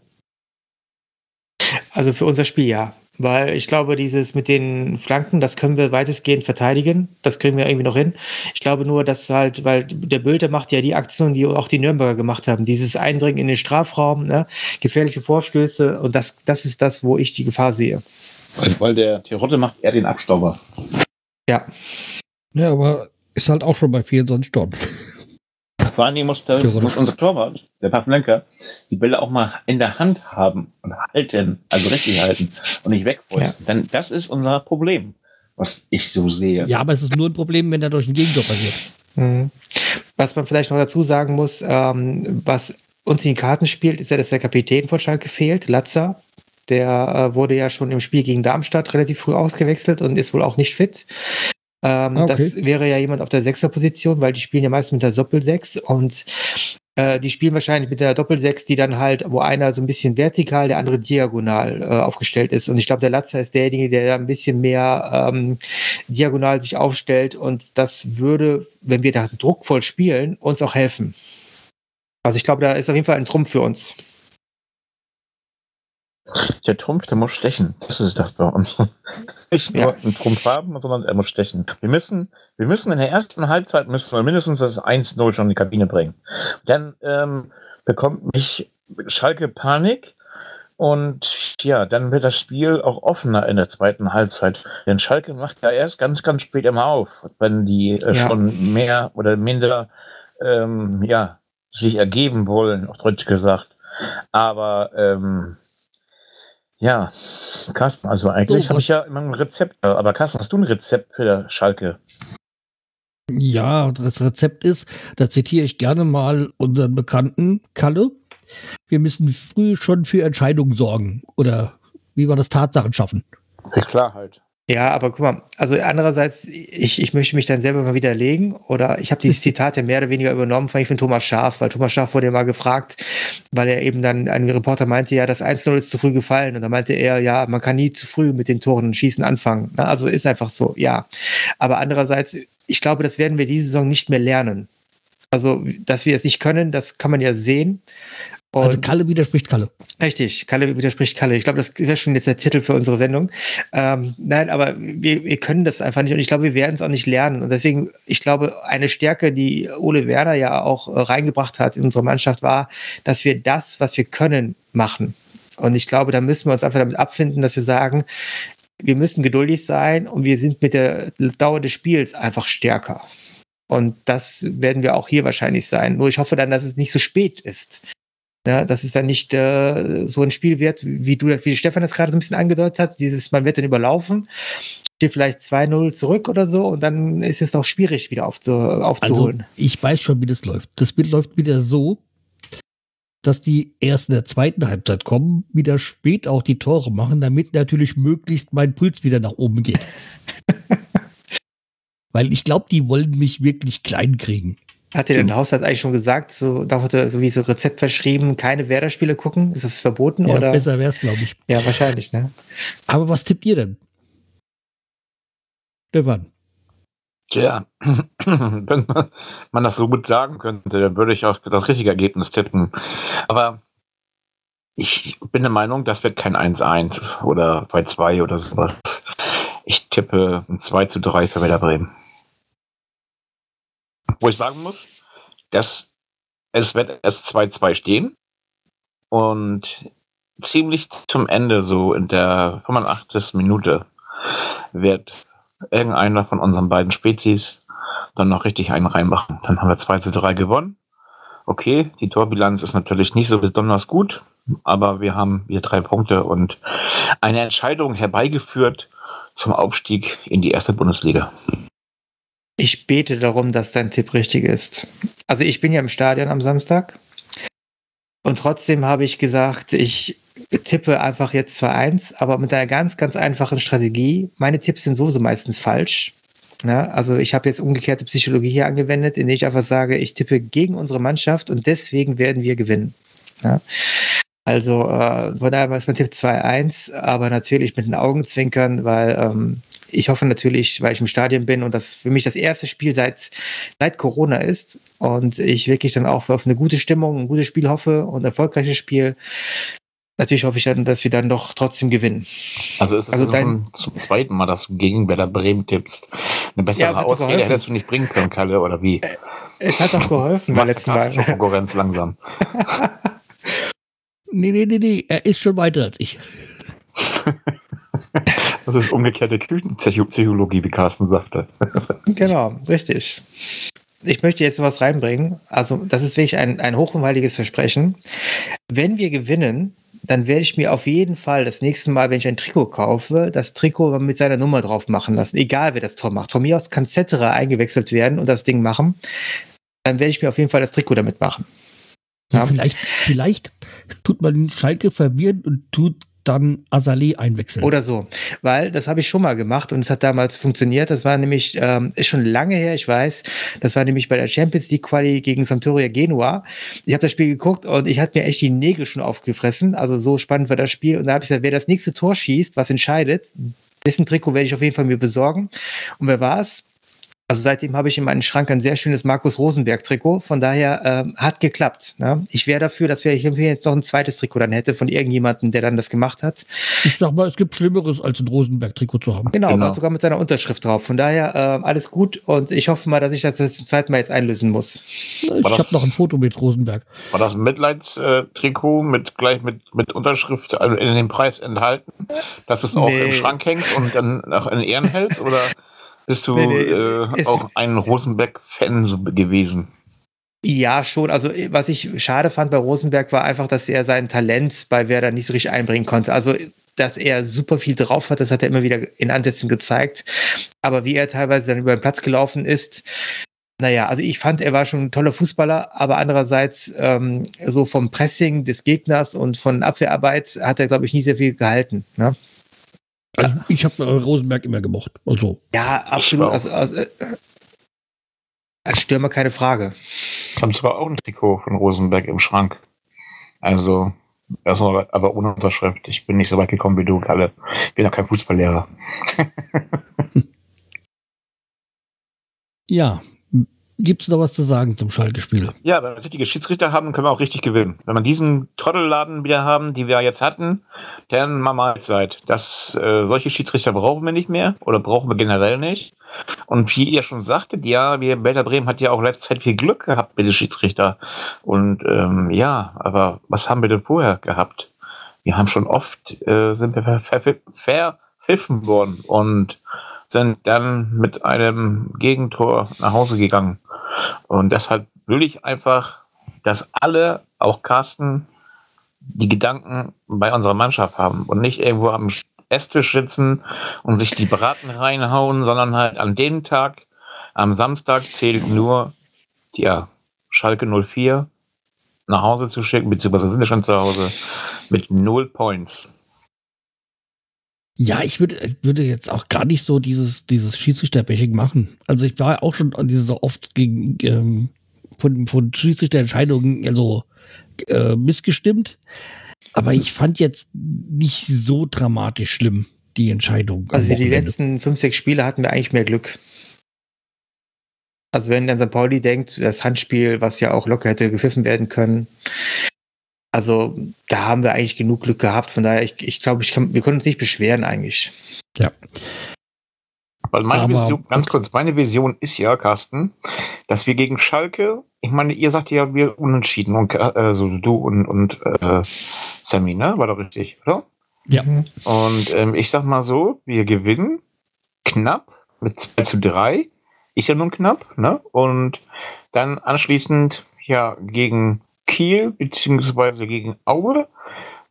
Also für unser Spiel ja. Weil ich glaube, dieses mit den Flanken, das können wir weitestgehend verteidigen. Das kriegen wir irgendwie noch hin. Ich glaube nur, dass halt, weil der Bülter macht ja die Aktion, die auch die Nürnberger gemacht haben. Dieses Eindringen in den Strafraum, ne? Gefährliche Vorstöße. Und das, das ist das, wo ich die Gefahr sehe. Weil, weil der Terodde macht eher den Abstauber. Ja. Ja, aber ist halt auch schon bei vierundzwanzig Toren. Vor allem muss, der, muss unser Torwart, der Pavlenka, die Bälle auch mal in der Hand haben und halten, also richtig halten und nicht wegfäusten. Ja. Denn das ist unser Problem, was ich so sehe. Ja, aber es ist nur ein Problem, wenn er durch ein Gegentor passiert. Mhm. Was man vielleicht noch dazu sagen muss, ähm, was uns in die Karten spielt, ist ja, dass der Kapitän von Schalke fehlt, Latza. Der äh, wurde ja schon im Spiel gegen Darmstadt relativ früh ausgewechselt und ist wohl auch nicht fit. Ähm, okay. Das wäre ja jemand auf der Sechser-Position, weil die spielen ja meist mit der Doppel-Sechs und äh, die spielen wahrscheinlich mit der Doppel-Sechs, die dann halt, wo einer so ein bisschen vertikal, der andere diagonal äh, aufgestellt ist. Und ich glaube, der Latzer ist derjenige, der ein bisschen mehr ähm, diagonal sich aufstellt und das würde, wenn wir da druckvoll spielen, uns auch helfen. Also ich glaube, da ist auf jeden Fall ein Trumpf für uns. Der Trumpf, der muss stechen. Das ist das bei uns. Nicht nur ja. einen Trumpf haben, sondern er muss stechen. Wir müssen, wir müssen in der ersten Halbzeit müssen wir mindestens das eins null schon in die Kabine bringen. Dann ähm, bekommt mich Schalke Panik und ja, dann wird das Spiel auch offener in der zweiten Halbzeit. Denn Schalke macht ja erst ganz, ganz spät immer auf, wenn die äh, ja. schon mehr oder minder ähm, ja, sich ergeben wollen, auf Deutsch gesagt. Aber ähm, ja, Carsten, also eigentlich so, habe ich ja immer ein Rezept, aber Carsten, hast du ein Rezept für Schalke? Ja, das Rezept ist, da zitiere ich gerne mal unseren Bekannten Kalle, wir müssen früh schon für Entscheidungen sorgen oder wie wir das Tatsachen schaffen. Für Klarheit. Ja, aber guck mal, also andererseits, ich, ich möchte mich dann selber mal widerlegen oder ich habe dieses Zitat ja mehr oder weniger übernommen von, von Thomas Schaaf, weil Thomas Schaaf wurde ja mal gefragt, weil er eben dann, ein Reporter meinte, ja, das eins null ist zu früh gefallen und dann meinte er, ja, man kann nie zu früh mit den Toren und Schießen anfangen. Na, also ist einfach so, ja. Aber andererseits, ich glaube, das werden wir diese Saison nicht mehr lernen. Also, dass wir es nicht können, das kann man ja sehen. Und also Kalle widerspricht Kalle. Richtig, Kalle widerspricht Kalle. Ich glaube, das wäre schon jetzt der Titel für unsere Sendung. Ähm, nein, aber wir, wir können das einfach nicht und ich glaube, wir werden es auch nicht lernen. Und deswegen, ich glaube, eine Stärke, die Ole Werner ja auch äh, reingebracht hat in unsere Mannschaft, war, dass wir das, was wir können, machen. Und ich glaube, da müssen wir uns einfach damit abfinden, dass wir sagen, wir müssen geduldig sein und wir sind mit der Dauer des Spiels einfach stärker. Und das werden wir auch hier wahrscheinlich sein. Nur ich hoffe dann, dass es nicht so spät ist. Ja, dass es dann nicht äh, so ein Spiel wird, wie du, wie Stefan das gerade so ein bisschen angedeutet hat, dieses, man wird dann überlaufen, steht vielleicht zwei null zurück oder so und dann ist es auch schwierig, wieder aufzu, aufzuholen. Also, ich weiß schon, wie das läuft. Das Bild läuft wieder so, dass die erst in der zweiten Halbzeit kommen, wieder spät auch die Tore machen, damit natürlich möglichst mein Puls wieder nach oben geht. Weil ich glaube, die wollen mich wirklich klein kriegen. Hat dir der Hausarzt eigentlich schon gesagt, so, da hat er so wie so Rezept verschrieben, keine Werder-Spiele gucken? Ist das verboten? Ja, oder? Besser wär's, glaube ich. Ja, wahrscheinlich, ne? Aber was tippt ihr denn? Stefan? Tja, wenn man das so gut sagen könnte, dann würde ich auch das richtige Ergebnis tippen. Aber ich bin der Meinung, das wird kein eins eins oder zwei zwei oder sowas. Ich tippe ein zwei zu drei für Werder Bremen. Wo ich sagen muss, dass es wird erst zwei zwei stehen und ziemlich zum Ende, so in der fünfundachtzigsten Minute, wird irgendeiner von unseren beiden Spezies dann noch richtig einen reinmachen. Dann haben wir zwei zu drei gewonnen. Okay, die Torbilanz ist natürlich nicht so besonders gut, aber wir haben hier drei Punkte und eine Entscheidung herbeigeführt zum Aufstieg in die erste Bundesliga. Ich bete darum, dass dein Tipp richtig ist. Also ich bin ja im Stadion am Samstag und trotzdem habe ich gesagt, ich tippe einfach jetzt zwei eins, aber mit einer ganz, ganz einfachen Strategie. Meine Tipps sind sowieso meistens falsch. Ja, also ich habe jetzt umgekehrte Psychologie hier angewendet, indem ich einfach sage, ich tippe gegen unsere Mannschaft und deswegen werden wir gewinnen. Ja. Also äh, von daher ist mein Tipp zwei eins, aber natürlich mit den Augenzwinkern, weil ähm, ich hoffe natürlich, weil ich im Stadion bin und das für mich das erste Spiel seit, seit Corona ist und ich wirklich dann auch auf eine gute Stimmung, ein gutes Spiel hoffe und ein erfolgreiches Spiel. Natürlich hoffe ich dann, dass wir dann doch trotzdem gewinnen. Also ist es also schon zum zweiten Mal, dass du gegen Werder Bremen tippst. Eine bessere ja, Ausrede hättest du nicht bringen können, Kalle, oder wie? Es hat doch geholfen beim letzten Mal. Schon Konkurrenz langsam. Nee, nee, nee, nee, er ist schon weiter als ich. Das ist umgekehrte Küchenpsychologie, wie Carsten sagte. Genau, richtig. Ich möchte jetzt was reinbringen. Also, das ist wirklich ein, ein hochheiliges Versprechen. Wenn wir gewinnen, dann werde ich mir auf jeden Fall das nächste Mal, wenn ich ein Trikot kaufe, das Trikot mit seiner Nummer drauf machen lassen. Egal, wer das Tor macht. Von mir aus kann Cetera eingewechselt werden und das Ding machen. Dann werde ich mir auf jeden Fall das Trikot damit machen. Ja, ja. Vielleicht, vielleicht tut man Schalke verwirren und tut dann Azalea einwechseln. Oder so, weil das habe ich schon mal gemacht und es hat damals funktioniert. Das war nämlich, ähm, ist schon lange her, ich weiß, das war nämlich bei der Champions League Quali gegen Sampdoria Genua. Ich habe das Spiel geguckt und ich hatte mir echt die Nägel schon aufgefressen, also so spannend war das Spiel und da habe ich gesagt, wer das nächste Tor schießt, was entscheidet, dessen Trikot werde ich auf jeden Fall mir besorgen. Und wer war es? Also seitdem habe ich in meinem Schrank ein sehr schönes Markus Rosenberg-Trikot. Von daher ähm, hat geklappt. Ne? Ich wäre dafür, dass wir jetzt noch ein zweites Trikot dann hätte von irgendjemandem, der dann das gemacht hat. Ich sag mal, es gibt Schlimmeres, als ein Rosenberg-Trikot zu haben. Genau, genau. War sogar mit seiner Unterschrift drauf. Von daher äh, alles gut und ich hoffe mal, dass ich das zum zweiten Mal jetzt einlösen muss. Ich habe noch ein Foto mit Rosenberg. War das ein Mitleidstrikot mit gleich mit, mit Unterschrift in dem Preis enthalten, dass du es auch nee. im Schrank hängst und dann auch in Ehren hältst? Oder bist du nee, nee, äh, ist, auch ein Rosenberg-Fan so gewesen? Ja, schon. Also was ich schade fand bei Rosenberg war einfach, dass er sein Talent bei Werder nicht so richtig einbringen konnte. Also dass er super viel drauf hat, das hat er immer wieder in Ansätzen gezeigt. Aber wie er teilweise dann über den Platz gelaufen ist, naja, also ich fand, er war schon ein toller Fußballer, aber andererseits ähm, so vom Pressing des Gegners und von Abwehrarbeit hat er, glaube ich, nie sehr viel gehalten, ne? Also ich habe äh, Rosenberg immer gemocht. Also. Ja, absolut. Also, also, äh, als Stürmer keine Frage. Ich habe zwar auch ein Trikot von Rosenberg im Schrank. Also, erstmal, aber ohne Unterschrift. Ich bin nicht so weit gekommen wie du, Kalle. Ich bin ja kein Fußballlehrer. Ja. Gibt es noch was zu sagen zum Schalke-Spiel? Ja, wenn wir richtige Schiedsrichter haben, können wir auch richtig gewinnen. Wenn wir diesen Trottelladen wieder haben, die wir jetzt hatten, dann mal Mahlzeit. Das, äh, solche Schiedsrichter brauchen wir nicht mehr oder brauchen wir generell nicht. Und wie ihr schon sagtet, ja, wir, Werder Bremen hat ja auch letzte Zeit viel Glück gehabt mit den Schiedsrichter. Und ähm, ja, aber was haben wir denn vorher gehabt? Wir haben schon oft, äh, sind wir verpfiffen worden und sind dann mit einem Gegentor nach Hause gegangen. Und deshalb will ich einfach, dass alle, auch Carsten, die Gedanken bei unserer Mannschaft haben und nicht irgendwo am Esstisch sitzen und sich die Braten reinhauen, sondern halt an dem Tag, am Samstag zählt nur, ja, Schalke null vier nach Hause zu schicken, beziehungsweise sind ja schon zu Hause, mit null Points. Ja, ich würde, würde jetzt auch gar nicht so dieses, dieses Schiedsrichter-Bashing machen. Also ich war auch schon diese so oft gegen ähm, von, von Schiedsrichterentscheidungen also, äh, missgestimmt. Aber ich fand jetzt nicht so dramatisch schlimm, die Entscheidung. Also die letzten fünf, sechs Spiele hatten wir eigentlich mehr Glück. Also wenn dann Sankt Pauli denkt, das Handspiel, was ja auch locker hätte gepfiffen werden können. Also da haben wir eigentlich genug Glück gehabt. Von daher, ich, ich glaube, ich kann, wir können uns nicht beschweren eigentlich. Ja. Weil meine Aber, Vision, ganz kurz, meine Vision ist ja, Carsten, dass wir gegen Schalke, ich meine, ihr sagt ja, wir unentschieden, und, äh, so du und, und äh, Sammy, ne? War doch richtig, oder? Ja. Und ähm, ich sag mal so, wir gewinnen knapp mit zwei zu drei. Ist ja nun knapp, ne? Und dann anschließend ja gegen Kiel beziehungsweise gegen Aue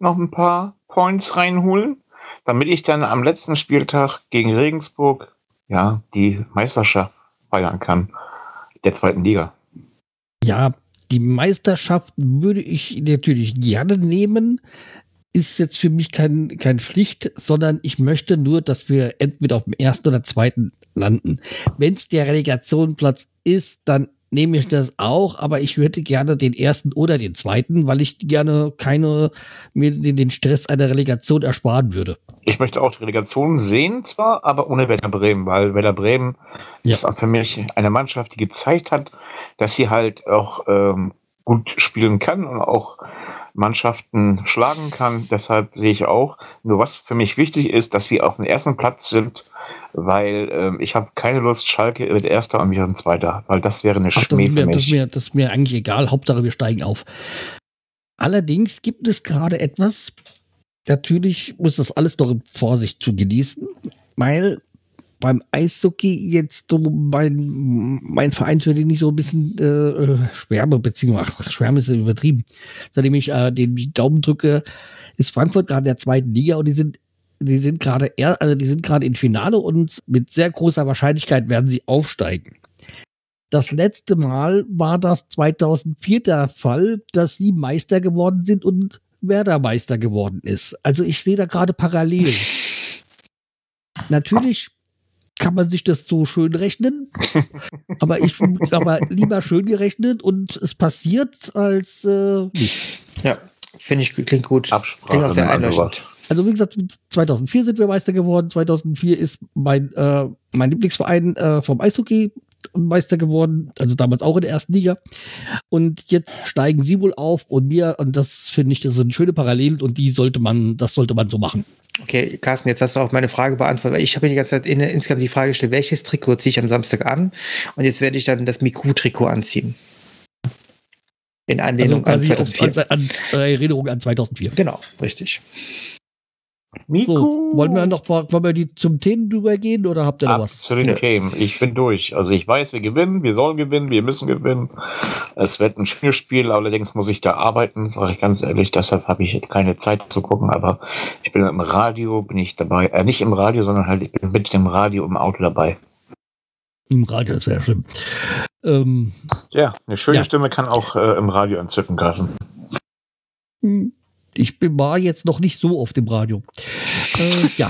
noch ein paar Points reinholen, damit ich dann am letzten Spieltag gegen Regensburg ja die Meisterschaft feiern kann, der zweiten Liga. Ja, die Meisterschaft würde ich natürlich gerne nehmen. Ist jetzt für mich kein, kein Pflicht, sondern ich möchte nur, dass wir entweder auf dem ersten oder zweiten landen. Wenn es der Relegationsplatz ist, dann nehme ich das auch, aber ich würde gerne den ersten oder den zweiten, weil ich gerne keine, mir den, den Stress einer Relegation ersparen würde. Ich möchte auch die Relegation sehen zwar, aber ohne Werder Bremen, weil Werder Bremen ja. ist auch für mich eine Mannschaft, die gezeigt hat, dass sie halt auch ähm, gut spielen kann und auch Mannschaften schlagen kann. Deshalb sehe ich auch, nur was für mich wichtig ist, dass wir auf dem ersten Platz sind, weil ähm, ich habe keine Lust, Schalke wird Erster und wir sind Zweiter, weil das wäre eine Ach, Schmäh das mir, für mich. Das ist, mir, das ist mir eigentlich egal, Hauptsache wir steigen auf. Allerdings gibt es gerade etwas, natürlich muss das alles noch in Vorsicht zu genießen, weil beim Eishockey jetzt so mein, mein Verein, für den ich so ein bisschen äh, schwärme, beziehungsweise, ach, Schwärme ist ja übertrieben, seitdem ich äh, den Daumen drücke, ist Frankfurt gerade in der zweiten Liga und die sind die sind gerade er, also die sind gerade im Finale und mit sehr großer Wahrscheinlichkeit werden sie aufsteigen. Das letzte Mal war das zweitausendvier der Fall, dass sie Meister geworden sind und Werder Meister geworden ist. Also ich sehe da gerade Parallelen. Natürlich kann man sich das so schön rechnen, aber ich aber lieber schön gerechnet und es passiert als äh, nicht. Ja, finde ich, klingt gut. Absprache, klingt auch sehr also einleuchtend. Also wie gesagt, zweitausendvier sind wir Meister geworden, zweitausendvier ist mein, äh, mein Lieblingsverein äh, vom Eishockey Meister geworden, also damals auch in der ersten Liga. Und jetzt steigen sie wohl auf und wir, und das finde ich, das sind schöne Parallelen und die sollte man, das sollte man so machen. Okay, Carsten, jetzt hast du auch meine Frage beantwortet, weil ich habe mir die ganze Zeit in, insgesamt die Frage gestellt, welches Trikot ziehe ich am Samstag an? Und jetzt werde ich dann das Miku-Trikot anziehen. In Anlehnung also an zweitausendvier. An, an Erinnerung an zweitausendvier. Genau, richtig. Miku. So, wollen wir noch wollen wir die zum Themen drüber gehen oder habt ihr noch Ab was? zu den Ja. Themen. Ich bin durch. Also ich weiß, wir gewinnen, wir sollen gewinnen, wir müssen gewinnen. Es wird ein schönes Spiel, allerdings muss ich da arbeiten, sage ich ganz ehrlich. Deshalb habe ich keine Zeit zu gucken, aber ich bin im Radio, bin ich dabei. Äh, nicht im Radio, sondern halt ich bin mit dem Radio im Auto dabei. Im Radio, das wäre schlimm. Ähm, Ja, eine schöne Ja. Stimme kann auch äh, im Radio entzücken, Carsten. ich bin war jetzt noch nicht so auf dem Radio. Äh, ja.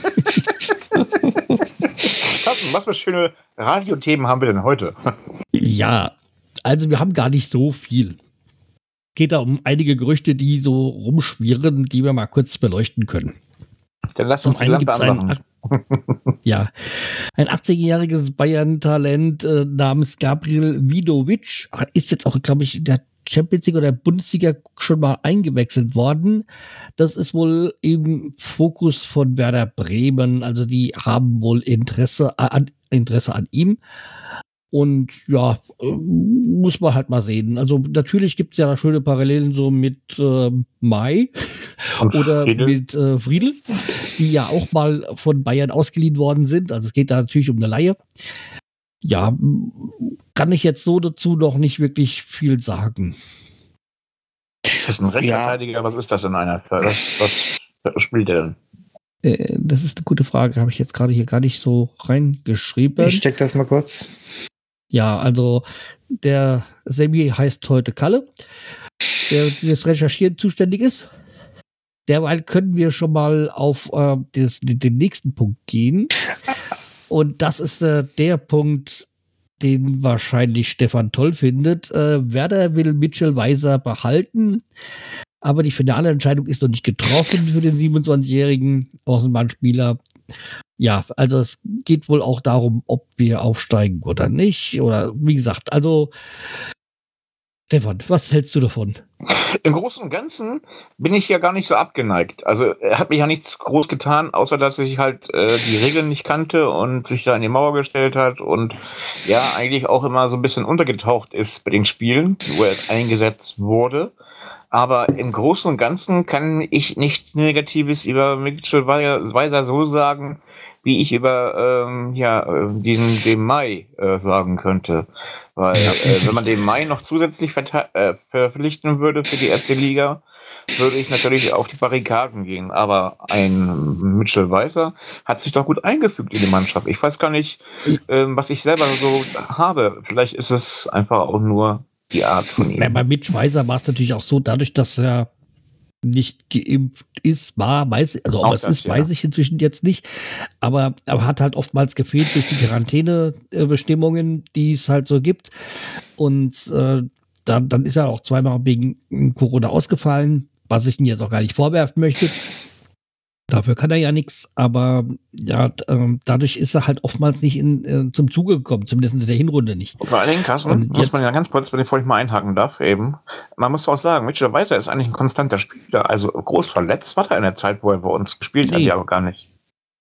Carsten, was für schöne Radiothemen haben wir denn heute? Ja, also wir haben gar nicht so viel. Geht da um einige Gerüchte, die so rumschwirren, die wir mal kurz beleuchten können. Dann lass Zum uns die einen Lampe gibt es ein, anmachen. ja, ein achtzigjähriges Bayern-Talent äh, namens Gabriel Vidovic ist jetzt auch, glaube ich, in der Champions League oder Bundesliga schon mal eingewechselt worden. Das ist wohl im Fokus von Werder Bremen. Also die haben wohl Interesse an, Interesse an ihm. Und ja, äh, muss man halt mal sehen. Also natürlich gibt es ja schöne Parallelen so mit äh, Mai Und oder Friedel? mit äh, Friedel, die ja auch mal von Bayern ausgeliehen worden sind. Also es geht da natürlich um eine Leihe. Ja, kann ich jetzt so dazu noch nicht wirklich viel sagen. Ist das ein Rechtsverteidiger? Was ist das in einer? Was, was spielt der denn? Äh, das ist eine gute Frage, habe ich jetzt gerade hier gar nicht so reingeschrieben. Ich steck das mal kurz. Ja, also der Semi heißt heute Kalle, der das Recherchieren zuständig ist. Derweil können wir schon mal auf äh, das, den nächsten Punkt gehen. Und das ist äh, der Punkt, den wahrscheinlich Stefan toll findet. Äh, Werder will Mitchell Weiser behalten, aber die finale Entscheidung ist noch nicht getroffen für den siebenundzwanzigjährigen Außenbahnspieler. Ja, also es geht wohl auch darum, ob wir aufsteigen oder nicht. Oder wie gesagt, also Stefan, was hältst du davon? Im Großen und Ganzen bin ich ja gar nicht so abgeneigt. Also er hat mich ja nichts groß getan, außer dass ich halt äh, die Regeln nicht kannte und sich da in die Mauer gestellt hat und ja, eigentlich auch immer so ein bisschen untergetaucht ist bei den Spielen, wo er eingesetzt wurde. Aber im Großen und Ganzen kann ich nichts Negatives über Mitchell Weiser so sagen, wie ich über ähm, ja, diesen dem Mai äh, sagen könnte. Weil äh, wenn man den Mai noch zusätzlich verta- äh, verpflichten würde für die erste Liga, würde ich natürlich auf die Barrikaden gehen. Aber ein Mitchell Weiser hat sich doch gut eingefügt in die Mannschaft. Ich weiß gar nicht, ähm, was ich selber so habe. Vielleicht ist es einfach auch nur die Art von ihm. Ja, bei Mitch Weiser war es natürlich auch so, dadurch, dass er nicht geimpft ist, war, weiß, also ob Auch es das, ist, ja. weiß ich inzwischen jetzt nicht, aber, aber hat halt oftmals gefehlt durch die Quarantänebestimmungen, die es halt so gibt. Und äh, dann, dann ist er auch zweimal wegen Corona ausgefallen, was ich ihm jetzt auch gar nicht vorwerfen möchte. Dafür kann er ja nichts, aber ja, ähm, dadurch ist er halt oftmals nicht in, äh, zum Zuge gekommen, zumindest in der Hinrunde nicht. Vor allen Dingen, Carsten, Und muss jetzt- man ja ganz kurz, bevor ich mal einhaken darf, eben. Man muss auch sagen, Mitchell Weiser ist eigentlich ein konstanter Spieler. Also groß verletzt war er in der Zeit, wo er bei uns gespielt hat, Nee. ja aber gar nicht.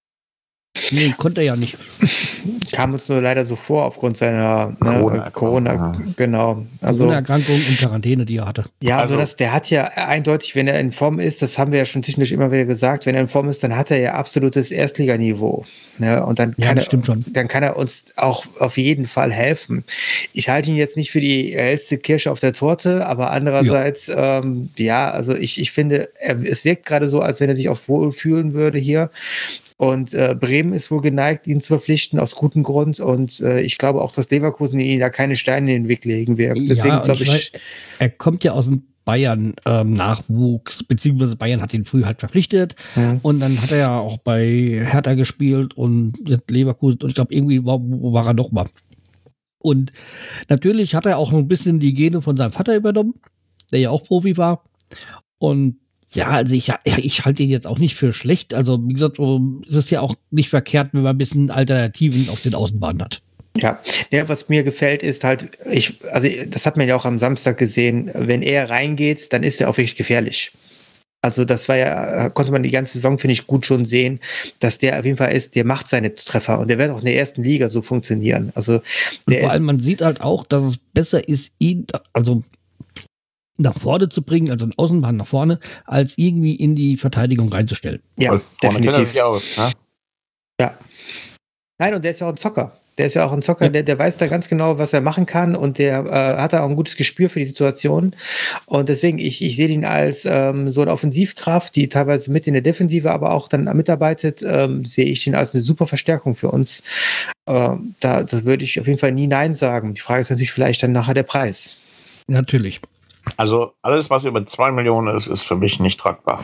Nee, konnte er ja nicht. Kam uns nur leider so vor aufgrund seiner ne, Corona- Corona, genau. Also Also eine Erkrankung und Quarantäne, die er hatte. ja, also Also- das, der hat ja eindeutig, wenn er in Form ist, das haben wir ja schon zwischendurch immer wieder gesagt, wenn er in Form ist, dann hat er ja absolutes Erstliganiveau. Ne? Und dann Ja, kann das er, stimmt schon. dann kann er uns auch auf jeden Fall helfen. Ich halte ihn jetzt nicht für die hellste Kirsche auf der Torte, aber andererseits, ja, ähm, ja also ich, ich finde, er, es wirkt gerade so, als wenn er sich auch wohl fühlen würde hier. Und äh, Bremen ist wohl geneigt, ihn zu verpflichten, aus gutem Grund. Und äh, ich glaube auch, dass Leverkusen ihn da keine Steine in den Weg legen wird. Deswegen und glaube ich, weiß, er kommt ja aus dem Bayern-Nachwuchs, beziehungsweise Bayern hat ihn früh halt verpflichtet. Mhm. Und dann hat er ja auch bei Hertha gespielt und jetzt Leverkusen. Und ich glaube, irgendwie war, wo war er noch mal. Und natürlich hat er auch ein bisschen die Gene von seinem Vater übernommen, der ja auch Profi war. Und ja, also ich, ich halte ihn jetzt auch nicht für schlecht. Also, wie gesagt, es ist ja auch nicht verkehrt, wenn man ein bisschen Alternativen auf den Außenbahnen hat. ja. ja, was mir gefällt, ist halt, ich, also das hat man ja auch am Samstag gesehen, wenn er reingeht, dann ist er auch wirklich gefährlich. Also das war ja, konnte man die ganze Saison, finde ich, gut schon sehen, dass der auf jeden Fall ist, der macht seine Treffer und der wird auch in der ersten Liga so funktionieren. Also Und der vor ist, allem, man sieht halt auch, dass es besser ist, ihn, also nach vorne zu bringen, also einen Außenbahn nach vorne, als irgendwie in die Verteidigung reinzustellen. ja, Weil vorne kennt er definitiv. sich aus, ne? Ja. Nein, und der ist ja auch ein Zocker. Der ist ja auch ein Zocker, Ja. der, der weiß da ganz genau, was er machen kann und der äh, hat da auch ein gutes Gespür für die Situation. Und deswegen, ich, ich sehe ihn als ähm, so eine Offensivkraft, die teilweise mit in der Defensive, aber auch dann mitarbeitet, ähm, sehe ich ihn als eine super Verstärkung für uns. Äh, da, das würde ich auf jeden Fall nie Nein sagen. Die Frage ist natürlich vielleicht dann nachher der Preis. Natürlich. Also alles, was über zwei Millionen ist, ist für mich nicht tragbar.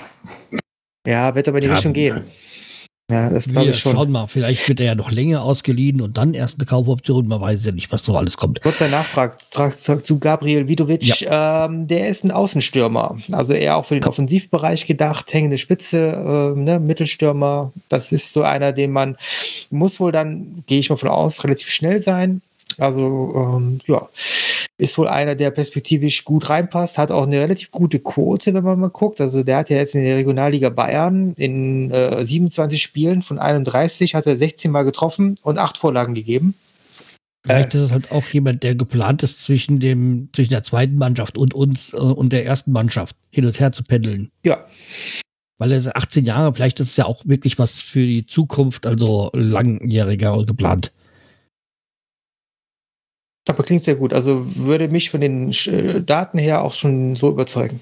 Ja, wird aber in die Ja, Richtung gehen. Ja, das glaube Wir ich schon. schauen mal, vielleicht wird er ja noch länger ausgeliehen und dann erst eine Kaufoption. Man weiß ja nicht, was so alles kommt. Kurzer Nachfrage zu Gabriel Vidovic. Ähm, der ist ein Außenstürmer. Also eher auch für den Offensivbereich gedacht. Hängende Spitze, äh, ne, Mittelstürmer. Das ist so einer, den man muss wohl dann, gehe ich mal von aus, relativ schnell sein. Also, ähm, ja, ist wohl einer, der perspektivisch gut reinpasst, hat auch eine relativ gute Quote, wenn man mal guckt. Also der hat ja jetzt in der Regionalliga Bayern in äh, siebenundzwanzig Spielen von einunddreißig hat er sechzehn Mal getroffen und acht Vorlagen gegeben. Vielleicht ist es halt auch jemand, der geplant ist, zwischen dem, zwischen der zweiten Mannschaft und uns äh, und der ersten Mannschaft hin und her zu pendeln. Ja, Weil er ist achtzehn Jahre, vielleicht ist es ja auch wirklich was für die Zukunft, also langjähriger geplant. aber klingt sehr gut. Also würde mich von den äh, Daten her auch schon so überzeugen.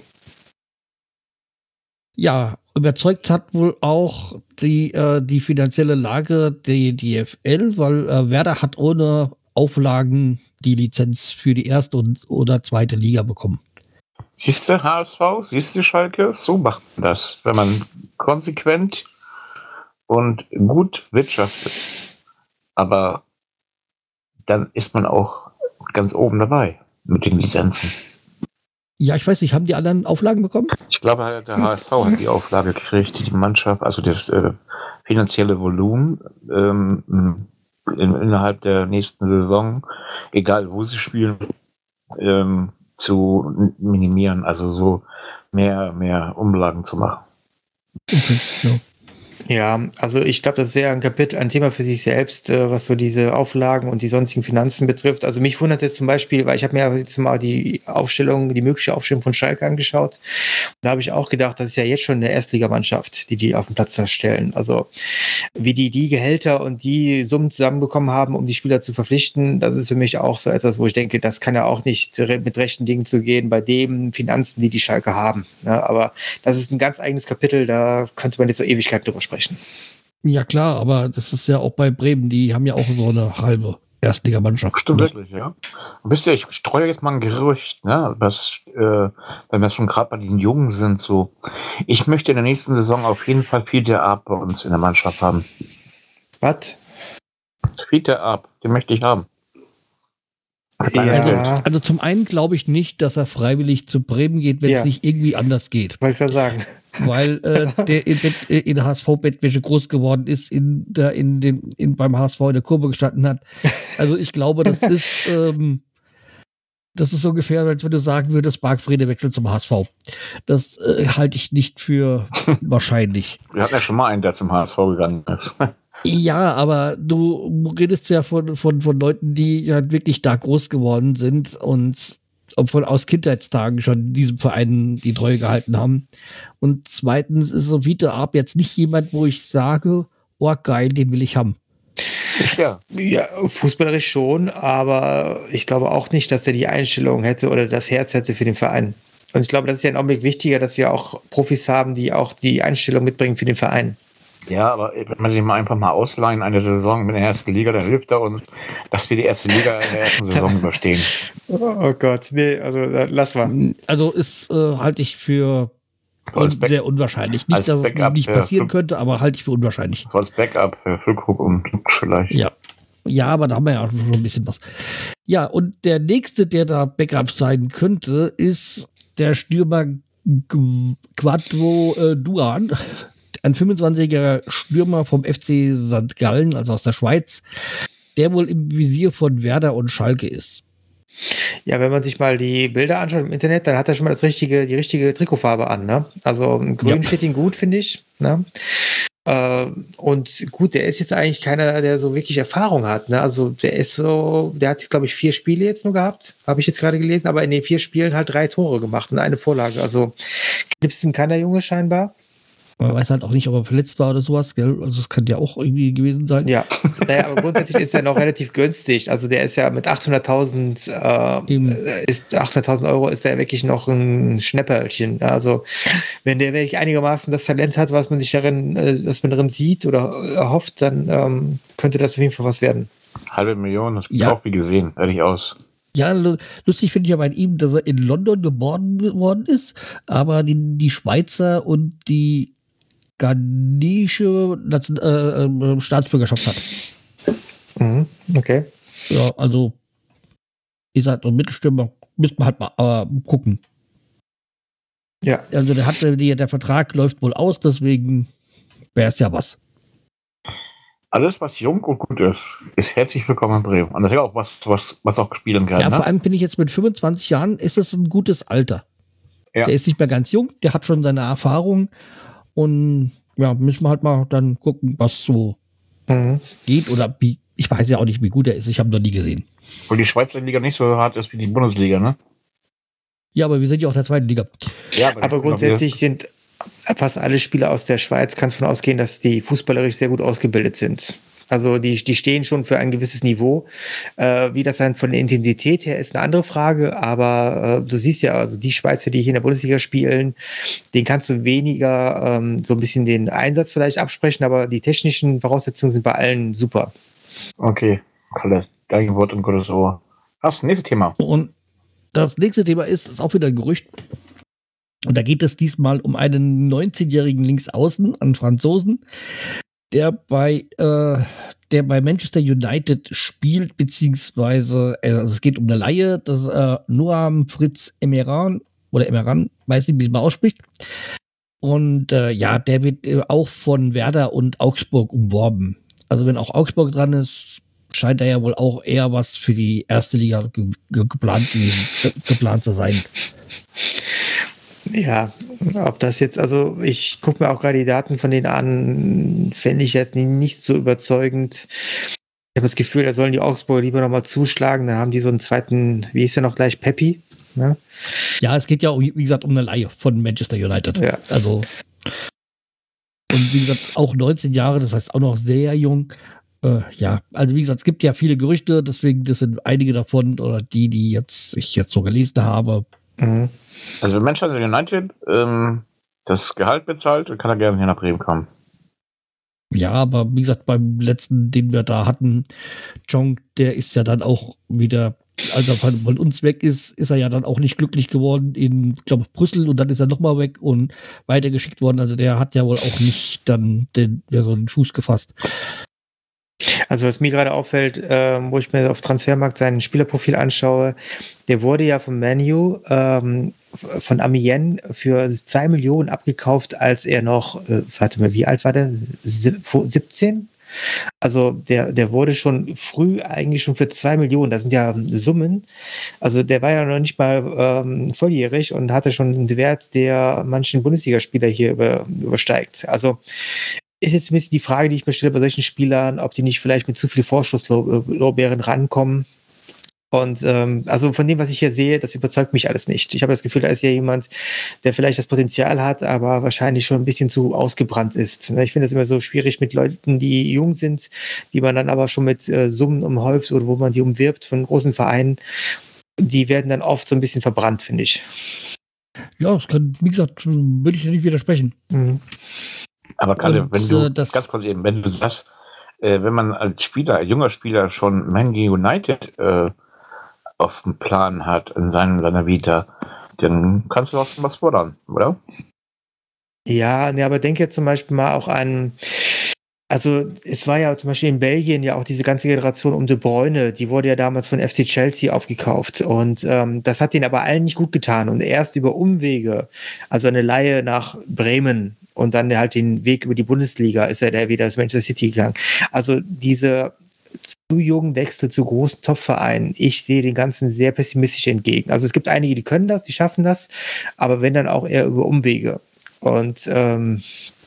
Ja, überzeugt hat wohl auch die, äh, die finanzielle Lage der D F L, weil äh, Werder hat ohne Auflagen die Lizenz für die erste und, oder zweite Liga bekommen. Siehst du H S V, siehst du Schalke? So macht man das, wenn man konsequent und gut wirtschaftet. Aber dann ist man auch ganz oben dabei mit den Lizenzen. Ja, ich weiß nicht, haben die anderen Auflagen bekommen? Ich glaube, der H S V hat die Auflage gekriegt, die Mannschaft, also das äh, finanzielle Volumen ähm, in, innerhalb der nächsten Saison, egal wo sie spielen, ähm, zu minimieren, also so mehr, mehr Umlagen zu machen. Okay, ja. Ja, also ich glaube, das wäre ein Kapitel, ein Thema für sich selbst, äh, was so diese Auflagen und die sonstigen Finanzen betrifft. Also mich wundert jetzt zum Beispiel, weil ich habe mir jetzt mal die Aufstellung, die mögliche Aufstellung von Schalke angeschaut. Da habe ich auch gedacht, das ist ja jetzt schon eine Erstligamannschaft, die die auf den Platz da stellen. Also wie die die Gehälter und die Summen zusammenbekommen haben, um die Spieler zu verpflichten, das ist für mich auch so etwas, wo ich denke, das kann ja auch nicht mit rechten Dingen zu gehen bei den Finanzen, die die Schalke haben. Ja, aber das ist ein ganz eigenes Kapitel, da könnte man jetzt so Ewigkeit drüber sprechen. Ja klar, aber das ist ja auch bei Bremen, die haben ja auch so eine halbe Erstligamannschaft. Stimmt ne? wirklich, ja. Und wisst ihr, ich streue jetzt mal ein Gerücht, ne, was, äh, wenn wir schon gerade bei den Jungen sind, so. Ich möchte in der nächsten Saison auf jeden Fall Peter Ab bei uns in der Mannschaft haben. Was? Peter Ab, den möchte ich haben. Ja. Also, also zum einen glaube ich nicht, dass er freiwillig zu Bremen geht, wenn es Ja. nicht irgendwie anders geht. Wollte ich gerade sagen. Weil äh, der in, Bett, äh, in der H S V-Bettwäsche groß geworden ist, in der, in dem, in, beim H S V in der Kurve gestanden hat. Also ich glaube, das ist, ähm, das ist so ungefähr, als wenn du sagen würdest, Marc Frede wechselt zum H S V. Das äh, halte ich nicht für wahrscheinlich. Wir hatten ja schon mal einen, der zum H S V gegangen ist. Ja, aber du redest ja von, von, von Leuten, die halt wirklich da groß geworden sind und von aus Kindheitstagen schon diesem Verein die Treue gehalten haben. Und zweitens ist so Vita Ab jetzt nicht jemand, wo ich sage, oh geil, den will ich haben. Ja. Ja, fußballerisch schon, aber ich glaube auch nicht, dass der die Einstellung hätte oder das Herz hätte für den Verein. Und ich glaube, das ist ja ein Augenblick wichtiger, dass wir auch Profis haben, die auch die Einstellung mitbringen für den Verein. Ja, aber wenn man sich mal einfach mal ausleihen, eine Saison mit der ersten Liga, dann hilft er uns, dass wir die erste Liga in der ersten Saison überstehen. Oh Gott, nee, also lass mal. Also ist äh, halte ich für Als un Back- sehr unwahrscheinlich. Nicht, als dass es Backup nicht für passieren Flug- könnte, aber halte ich für unwahrscheinlich. So als Backup für Füllkrug und Duxch vielleicht. Ja. Ja, aber da haben wir ja auch schon ein bisschen was. Ja, und der nächste, der da Backup sein könnte, ist der Stürmer Qu- Quadro äh, Duan. Ein fünfundzwanzigjähriger Stürmer vom F C Sankt Gallen, also aus der Schweiz, der wohl im Visier von Werder und Schalke ist. Ja, wenn man sich mal die Bilder anschaut im Internet, dann hat er schon mal das richtige, die richtige Trikotfarbe an, ne? Also grün Ja. steht ihm gut, finde ich. Ne? Äh, und gut, der ist jetzt eigentlich keiner, der so wirklich Erfahrung hat. Ne? Also der ist so, der hat, glaube ich, vier Spiele jetzt nur gehabt, habe ich jetzt gerade gelesen, aber in den vier Spielen halt drei Tore gemacht und eine Vorlage. Also Knipsen kann der Junge scheinbar. Man weiß halt auch nicht, ob er verletzt war oder sowas, gell? Also es kann ja auch irgendwie gewesen sein. Ja, naja, aber grundsätzlich ist er noch relativ günstig. Also der ist ja mit achthunderttausend äh, Eben. ist achthunderttausend Euro ist der wirklich noch ein Schnäpperchen. Also wenn der wirklich einigermaßen das Talent hat, was man sich darin, äh, was man darin sieht oder erhofft, dann ähm, könnte das auf jeden Fall was werden. Halbe Million, das gibt's Ja. auch wie gesehen, ehrlich aus. Ja, lu- lustig finde ich ja bei ihm, dass er in London geboren worden ist, aber die, die Schweizer und die ghanesische Nation- äh, äh, Staatsbürgerschaft hat. Mhm, okay. Ja, also ist halt ein Mittelstürmer, müsste man halt mal äh, gucken. Ja. Also der hat der, der Vertrag läuft wohl aus, deswegen wäre es ja was. Alles, was jung und gut ist, ist herzlich willkommen in Bremen. Und das ist ja auch was, was, was auch spielen kann. Ja, ne? vor allem finde ich jetzt mit fünfundzwanzig Jahren ist es ein gutes Alter. Ja. Der ist nicht mehr ganz jung, der hat schon seine Erfahrung und ja, müssen wir halt mal dann gucken, was so Mhm. geht oder wie. Ich weiß ja auch nicht, wie gut er ist. Ich habe ihn noch nie gesehen. Weil die Schweizer Liga nicht so hart ist wie die Bundesliga, ne? Ja, aber wir sind ja auch der zweiten Liga. Ja, Aber grundsätzlich sind fast alle Spieler aus der Schweiz, kannst du davon ausgehen, dass die fußballerisch sehr gut ausgebildet sind. Also die, die stehen schon für ein gewisses Niveau. Äh, wie das dann von der Intensität her ist, eine andere Frage. Aber äh, du siehst ja, also die Schweizer, die hier in der Bundesliga spielen, denen kannst du weniger ähm, so ein bisschen den Einsatz vielleicht absprechen, aber die technischen Voraussetzungen sind bei allen super. Okay, Kalle, dein Wort und Gottes Ohr. Aufs nächste Thema. Und das nächste Thema ist, ist auch wieder ein Gerücht. Und da geht es diesmal um einen neunzehnjährigen Linksaußen, einen Franzosen, der bei, äh, der bei Manchester United spielt, beziehungsweise, äh, also es geht um eine Laie, das äh, Noam Fritz Emeran, oder Emeran, weiß nicht, wie man ausspricht. Und äh, ja, der wird äh, auch von Werder und Augsburg umworben. Also wenn auch Augsburg dran ist, scheint da ja wohl auch eher was für die erste Liga ge ge geplant, ge geplant zu sein. Ja, ob das jetzt, also ich gucke mir auch gerade die Daten von denen an, fände ich jetzt nicht so überzeugend. Ich habe das Gefühl, da sollen die Augsburger lieber nochmal zuschlagen, dann haben die so einen zweiten, wie ist der noch gleich, Peppi? Ne? Ja, es geht ja, wie gesagt, um eine Leihe von Manchester United. Ja. Also, und wie gesagt, auch neunzehn Jahre, das heißt auch noch sehr jung. Äh, ja, also wie gesagt, es gibt ja viele Gerüchte, deswegen, das sind einige davon, oder die, die jetzt ich jetzt so gelesen habe. Mhm. Also wenn Manchester United ähm, das Gehalt bezahlt, dann kann er gerne hier nach Bremen kommen. Ja, aber wie gesagt, beim letzten, den wir da hatten, Jong, der ist ja dann auch wieder, als er von, von uns weg ist, ist er ja dann auch nicht glücklich geworden in, ich glaube, Brüssel, und dann ist er nochmal weg und weitergeschickt worden. Also der hat ja wohl auch nicht dann den, ja, so den Fuß gefasst. Also was mir gerade auffällt, äh, wo ich mir auf Transfermarkt sein Spielerprofil anschaue, der wurde ja vom Man U ähm, von Amiens für zwei Millionen abgekauft, als er noch, äh, warte mal, wie alt war der? siebzehn? Also der, der wurde schon früh eigentlich schon für zwei Millionen, das sind ja Summen, also der war ja noch nicht mal ähm, volljährig und hatte schon einen Wert, der manchen Bundesligaspieler hier über, übersteigt. Also ist jetzt ein bisschen die Frage, die ich mir stelle bei solchen Spielern, ob die nicht vielleicht mit zu viel Vorschusslorbeeren rankommen. Und ähm, also von dem, was ich hier sehe, das überzeugt mich alles nicht. Ich habe das Gefühl, da ist ja jemand, der vielleicht das Potenzial hat, aber wahrscheinlich schon ein bisschen zu ausgebrannt ist. Ich finde das immer so schwierig mit Leuten, die jung sind, die man dann aber schon mit äh, Summen umhäuft oder wo man die umwirbt von großen Vereinen. Die werden dann oft so ein bisschen verbrannt, finde ich. Ja, das kann, wie gesagt, würde ich nicht widersprechen. Mhm. Aber Kalle, Und, wenn du, äh, das- ganz kurz eben, wenn du sagst, äh, wenn man als Spieler, als junger Spieler schon Man United äh, auf dem Plan hat, in seinen, seiner Vita, dann kannst du auch schon was fordern, oder? Ja, ne, aber denke jetzt zum Beispiel mal auch an, also es war ja zum Beispiel in Belgien ja auch diese ganze Generation um De Bruyne, die wurde ja damals von F C Chelsea aufgekauft und ähm, das hat denen aber allen nicht gut getan und erst über Umwege, also eine Leihe nach Bremen und dann halt den Weg über die Bundesliga ist er da wieder zu Manchester City gegangen. Also diese zu jungen Wechsel zu großen Top-Vereinen, ich sehe den Ganzen sehr pessimistisch entgegen. Also es gibt einige, die können das, die schaffen das, aber wenn dann auch eher über Umwege. Und ähm,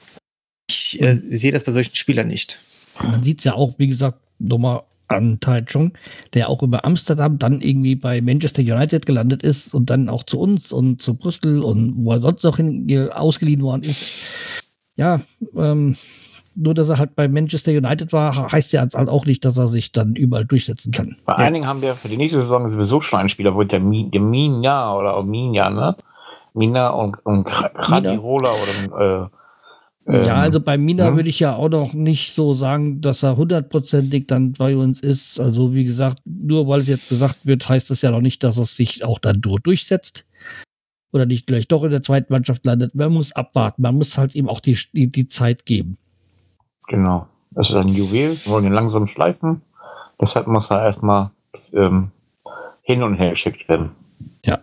ich äh, sehe das bei solchen Spielern nicht. Man sieht es ja auch, wie gesagt, nochmal an Tai Chong, der auch über Amsterdam dann irgendwie bei Manchester United gelandet ist und dann auch zu uns und zu Brüssel und wo er sonst noch hin, ausgeliehen worden ist. Ja, ähm, nur dass er halt bei Manchester United war, heißt ja halt auch nicht, dass er sich dann überall durchsetzen kann. Bei Ja. einigen haben wir für die nächste Saison sowieso schon einen Spieler, wo der, Mi, der Mina oder Mina, ne? Mina und, und Kradirola oder äh, Ja, also bei Mina hm? würde ich ja auch noch nicht so sagen, dass er hundertprozentig dann bei uns ist. Also wie gesagt, nur weil es jetzt gesagt wird, heißt das ja noch nicht, dass es sich auch dann durchsetzt. Oder nicht vielleicht doch in der zweiten Mannschaft landet. Man muss abwarten. Man muss halt eben auch die, die, die Zeit geben. Genau. Das ist ein Juwel, wir wollen ihn langsam schleifen. Deshalb muss er erstmal ähm, hin und her geschickt werden. Ja.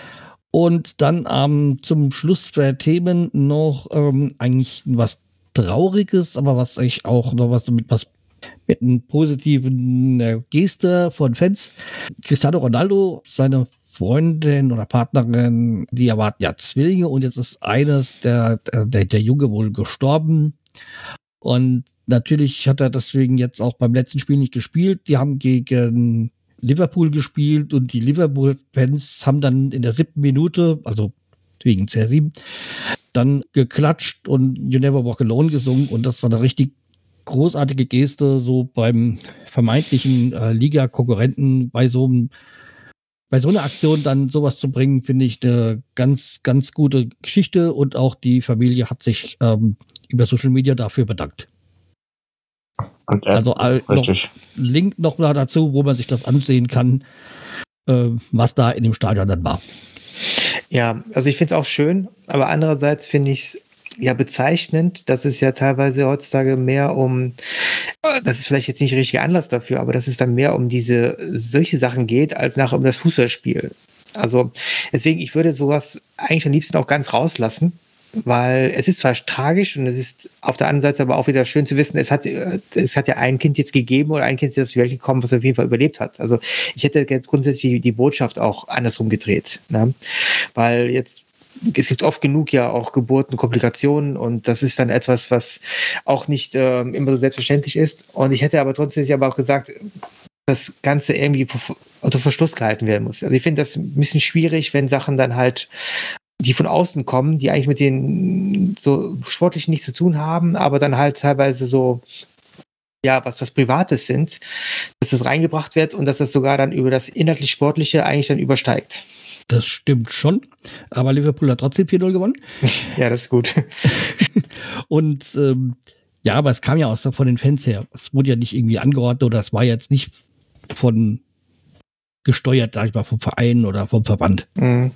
Und dann ähm, zum Schluss der Themen noch ähm, eigentlich was Trauriges, aber was eigentlich auch noch was mit was mit einer positiven äh, Geste von Fans. Cristiano Ronaldo, seine Freundin oder Partnerin, die erwarten ja Zwillinge und jetzt ist eines der, der, der Junge wohl gestorben. Und natürlich hat er deswegen jetzt auch beim letzten Spiel nicht gespielt. Die haben gegen Liverpool gespielt und die Liverpool-Fans haben dann in der siebten Minute, also wegen C R sieben, dann geklatscht und You Never Walk Alone gesungen und das ist eine richtig großartige Geste, so beim vermeintlichen äh, Liga-Konkurrenten bei so einem bei so einer Aktion dann sowas zu bringen, finde ich eine ganz, ganz gute Geschichte und auch die Familie hat sich ähm, über Social Media dafür bedankt. Und er, Also all, noch, Link noch mal dazu, wo man sich das ansehen kann, äh, was da in dem Stadion dann war. Ja, also ich finde es auch schön, aber andererseits finde ich es ja bezeichnend, dass es ja teilweise heutzutage mehr um, das ist vielleicht jetzt nicht der richtige Anlass dafür, aber dass es dann mehr um diese, solche Sachen geht, als nachher um das Fußballspiel. Also deswegen, ich würde sowas eigentlich am liebsten auch ganz rauslassen, weil es ist zwar tragisch und es ist auf der anderen Seite aber auch wieder schön zu wissen, es hat, es hat ja ein Kind jetzt gegeben oder ein Kind ist auf die Welt gekommen, was auf jeden Fall überlebt hat. Also ich hätte grundsätzlich die Botschaft auch andersrum gedreht, ne? Weil jetzt es gibt oft genug ja auch Geburten, Komplikationen und das ist dann etwas, was auch nicht äh, immer so selbstverständlich ist. Und ich hätte aber trotzdem aber auch gesagt, das Ganze irgendwie unter Verschluss gehalten werden muss. Also ich finde das ein bisschen schwierig, wenn Sachen dann halt, die von außen kommen, die eigentlich mit den so sportlichen nichts zu tun haben, aber dann halt teilweise so, ja, was, was Privates sind, dass das reingebracht wird und dass das sogar dann über das inhaltlich Sportliche eigentlich dann übersteigt. Das stimmt schon, aber Liverpool hat trotzdem vier null gewonnen. Ja, das ist gut. Und ähm, ja, aber es kam ja aus von den Fans her. Es wurde ja nicht irgendwie angeordnet oder es war jetzt nicht von gesteuert, sag ich mal, vom Verein oder vom Verband. Mhm.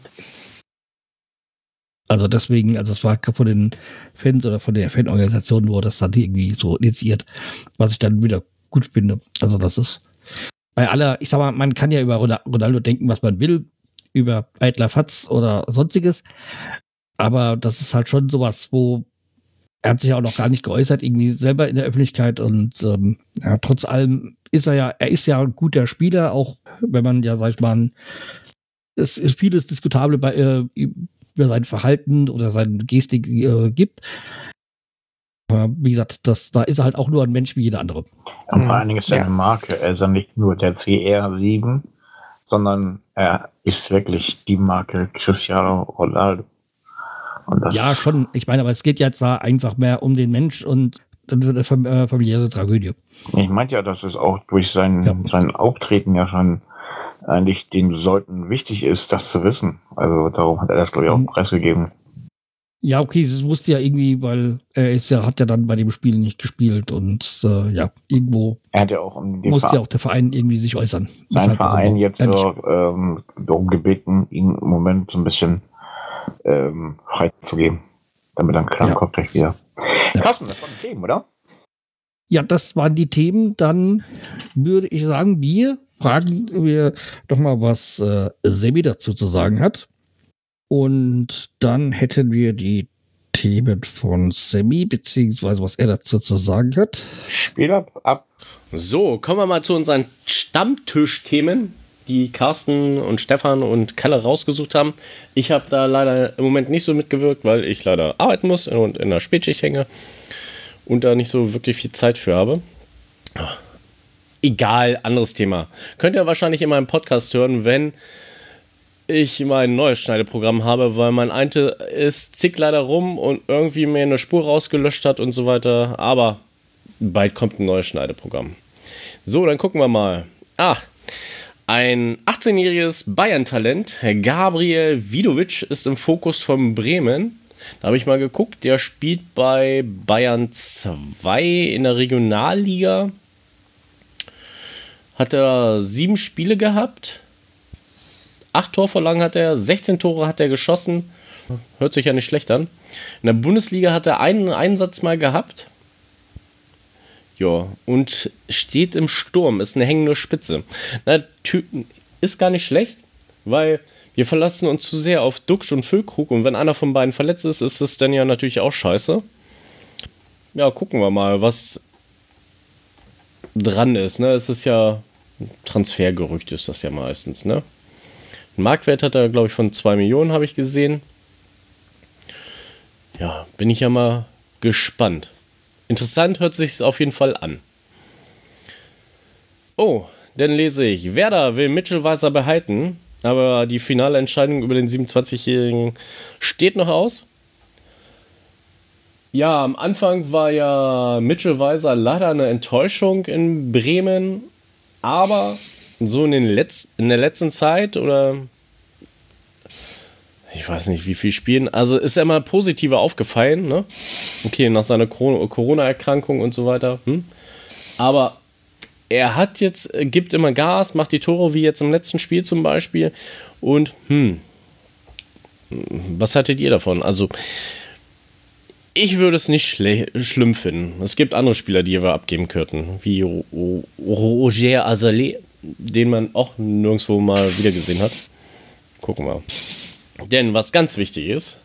Also deswegen, also es war von den Fans oder von der Fanorganisation wurde das dann irgendwie so initiiert, was ich dann wieder gut finde. Also das ist bei aller, ich sag mal, man kann ja über Ronaldo denken, was man will, über eitler Fatz oder sonstiges, aber das ist halt schon sowas, wo er hat sich ja auch noch gar nicht geäußert, irgendwie selber in der Öffentlichkeit und ähm, ja, trotz allem ist er ja, er ist ja ein guter Spieler, auch wenn man ja, sag ich mal, es ist vieles diskutabel bei, äh, über sein Verhalten oder seine Gestik äh, gibt. Aber wie gesagt, das, da ist er halt auch nur ein Mensch wie jeder andere. Und vor allen Dingen ist er Ja. eine Marke. Er ist ja nicht nur der C R sieben, sondern er ist wirklich die Marke Cristiano Ronaldo. Und das Ja, schon. Ich meine, aber es geht jetzt da einfach mehr um den Mensch und eine fam- äh, familiäre Tragödie. Ich meinte ja, dass es auch durch sein, Ja. sein Auftreten ja schon eigentlich den Leuten wichtig ist, das zu wissen. Also darum hat er das, glaube ich, auch Mhm. preisgegeben. Ja, okay, das wusste ja irgendwie, weil er ist ja, hat ja dann bei dem Spiel nicht gespielt und äh, ja, irgendwo Er hat ja auch um den musste Ver- ja auch der Verein irgendwie sich äußern. sein Weshalb auch Verein immer. jetzt Ja, nicht. so, ähm, darum gebeten, ihn im Moment so ein bisschen ähm, freizugeben, damit er einen klaren Ja. Kopf kriegt wieder. Ja. Carsten, das waren die Themen, oder? Ja, das waren die Themen. Dann würde ich sagen, wir fragen wir doch mal, was äh, Sebi dazu zu sagen hat. Und dann hätten wir die Themen von Sebi, beziehungsweise was er dazu zu sagen hat. Spiel ab, ab. So, kommen wir mal zu unseren Stammtischthemen, die Carsten und Stefan und Kalle rausgesucht haben. Ich habe da leider im Moment nicht so mitgewirkt, weil ich leider arbeiten muss und in der Spätschicht hänge und da nicht so wirklich viel Zeit für habe. Egal, anderes Thema. Könnt ihr wahrscheinlich in meinem Podcast hören, wenn ich mein neues Schneideprogramm habe, weil mein Einte ist zick leider rum und irgendwie mir eine Spur rausgelöscht hat und so weiter. Aber bald kommt ein neues Schneideprogramm. So, dann gucken wir mal. Ah, ein achtzehnjähriges Bayern-Talent, Gabriel Vidovic, ist im Fokus von Bremen. Da habe ich mal geguckt, der spielt bei Bayern zwei in der Regionalliga. Hat er sieben Spiele gehabt. Acht Torvorlagen hat er, sechzehn Tore hat er geschossen. Hört sich ja nicht schlecht an. In der Bundesliga hat er einen Einsatz mal gehabt. Ja, und steht im Sturm, ist eine hängende Spitze. Na, ist gar nicht schlecht, weil wir verlassen uns zu sehr auf Duxch und Füllkrug und wenn einer von beiden verletzt ist, ist es dann ja natürlich auch scheiße. Ja, gucken wir mal, was dran ist. Ne? Es ist ja Transfergerücht, ist das ja meistens. Ne? Ein Marktwert hat er, glaube ich, von zwei Millionen, habe ich gesehen. Ja, bin ich ja mal gespannt. Interessant hört sich auf jeden Fall an. Oh, dann lese ich. Werder will Mitchell Weiser behalten, aber die finale Entscheidung über den siebenundzwanzigjährigen steht noch aus. Ja, am Anfang war ja Mitchell Weiser leider eine Enttäuschung in Bremen, aber so in, den Letz-, in der letzten Zeit oder ich weiß nicht, wie viel Spielen. Also ist er immer positiver aufgefallen, ne? Okay, nach seiner Corona-Erkrankung und so weiter. Hm? Aber er hat jetzt, gibt immer Gas, macht die Tore wie jetzt im letzten Spiel zum Beispiel. Und, hm, was haltet ihr davon? Also, ich würde es nicht schle- schlimm finden. Es gibt andere Spieler, die wir abgeben könnten, wie Ro- Ro- Roger Azalea, den man auch nirgendwo mal wieder gesehen hat. Gucken wir. Denn was ganz wichtig ist,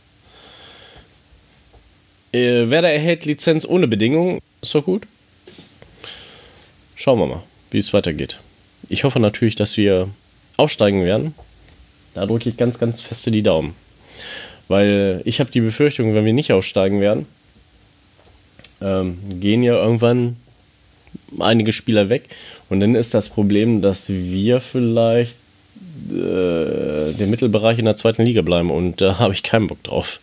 äh, Werder erhält Lizenz ohne Bedingungen. Ist doch gut. Schauen wir mal, wie es weitergeht. Ich hoffe natürlich, dass wir aufsteigen werden. Da drücke ich ganz, ganz feste die Daumen. Weil ich habe die Befürchtung, wenn wir nicht aufsteigen werden, ähm, gehen ja irgendwann einige Spieler weg. Und dann ist das Problem, dass wir vielleicht äh, den Mittelbereich in der zweiten Liga bleiben. Und da habe ich keinen Bock drauf.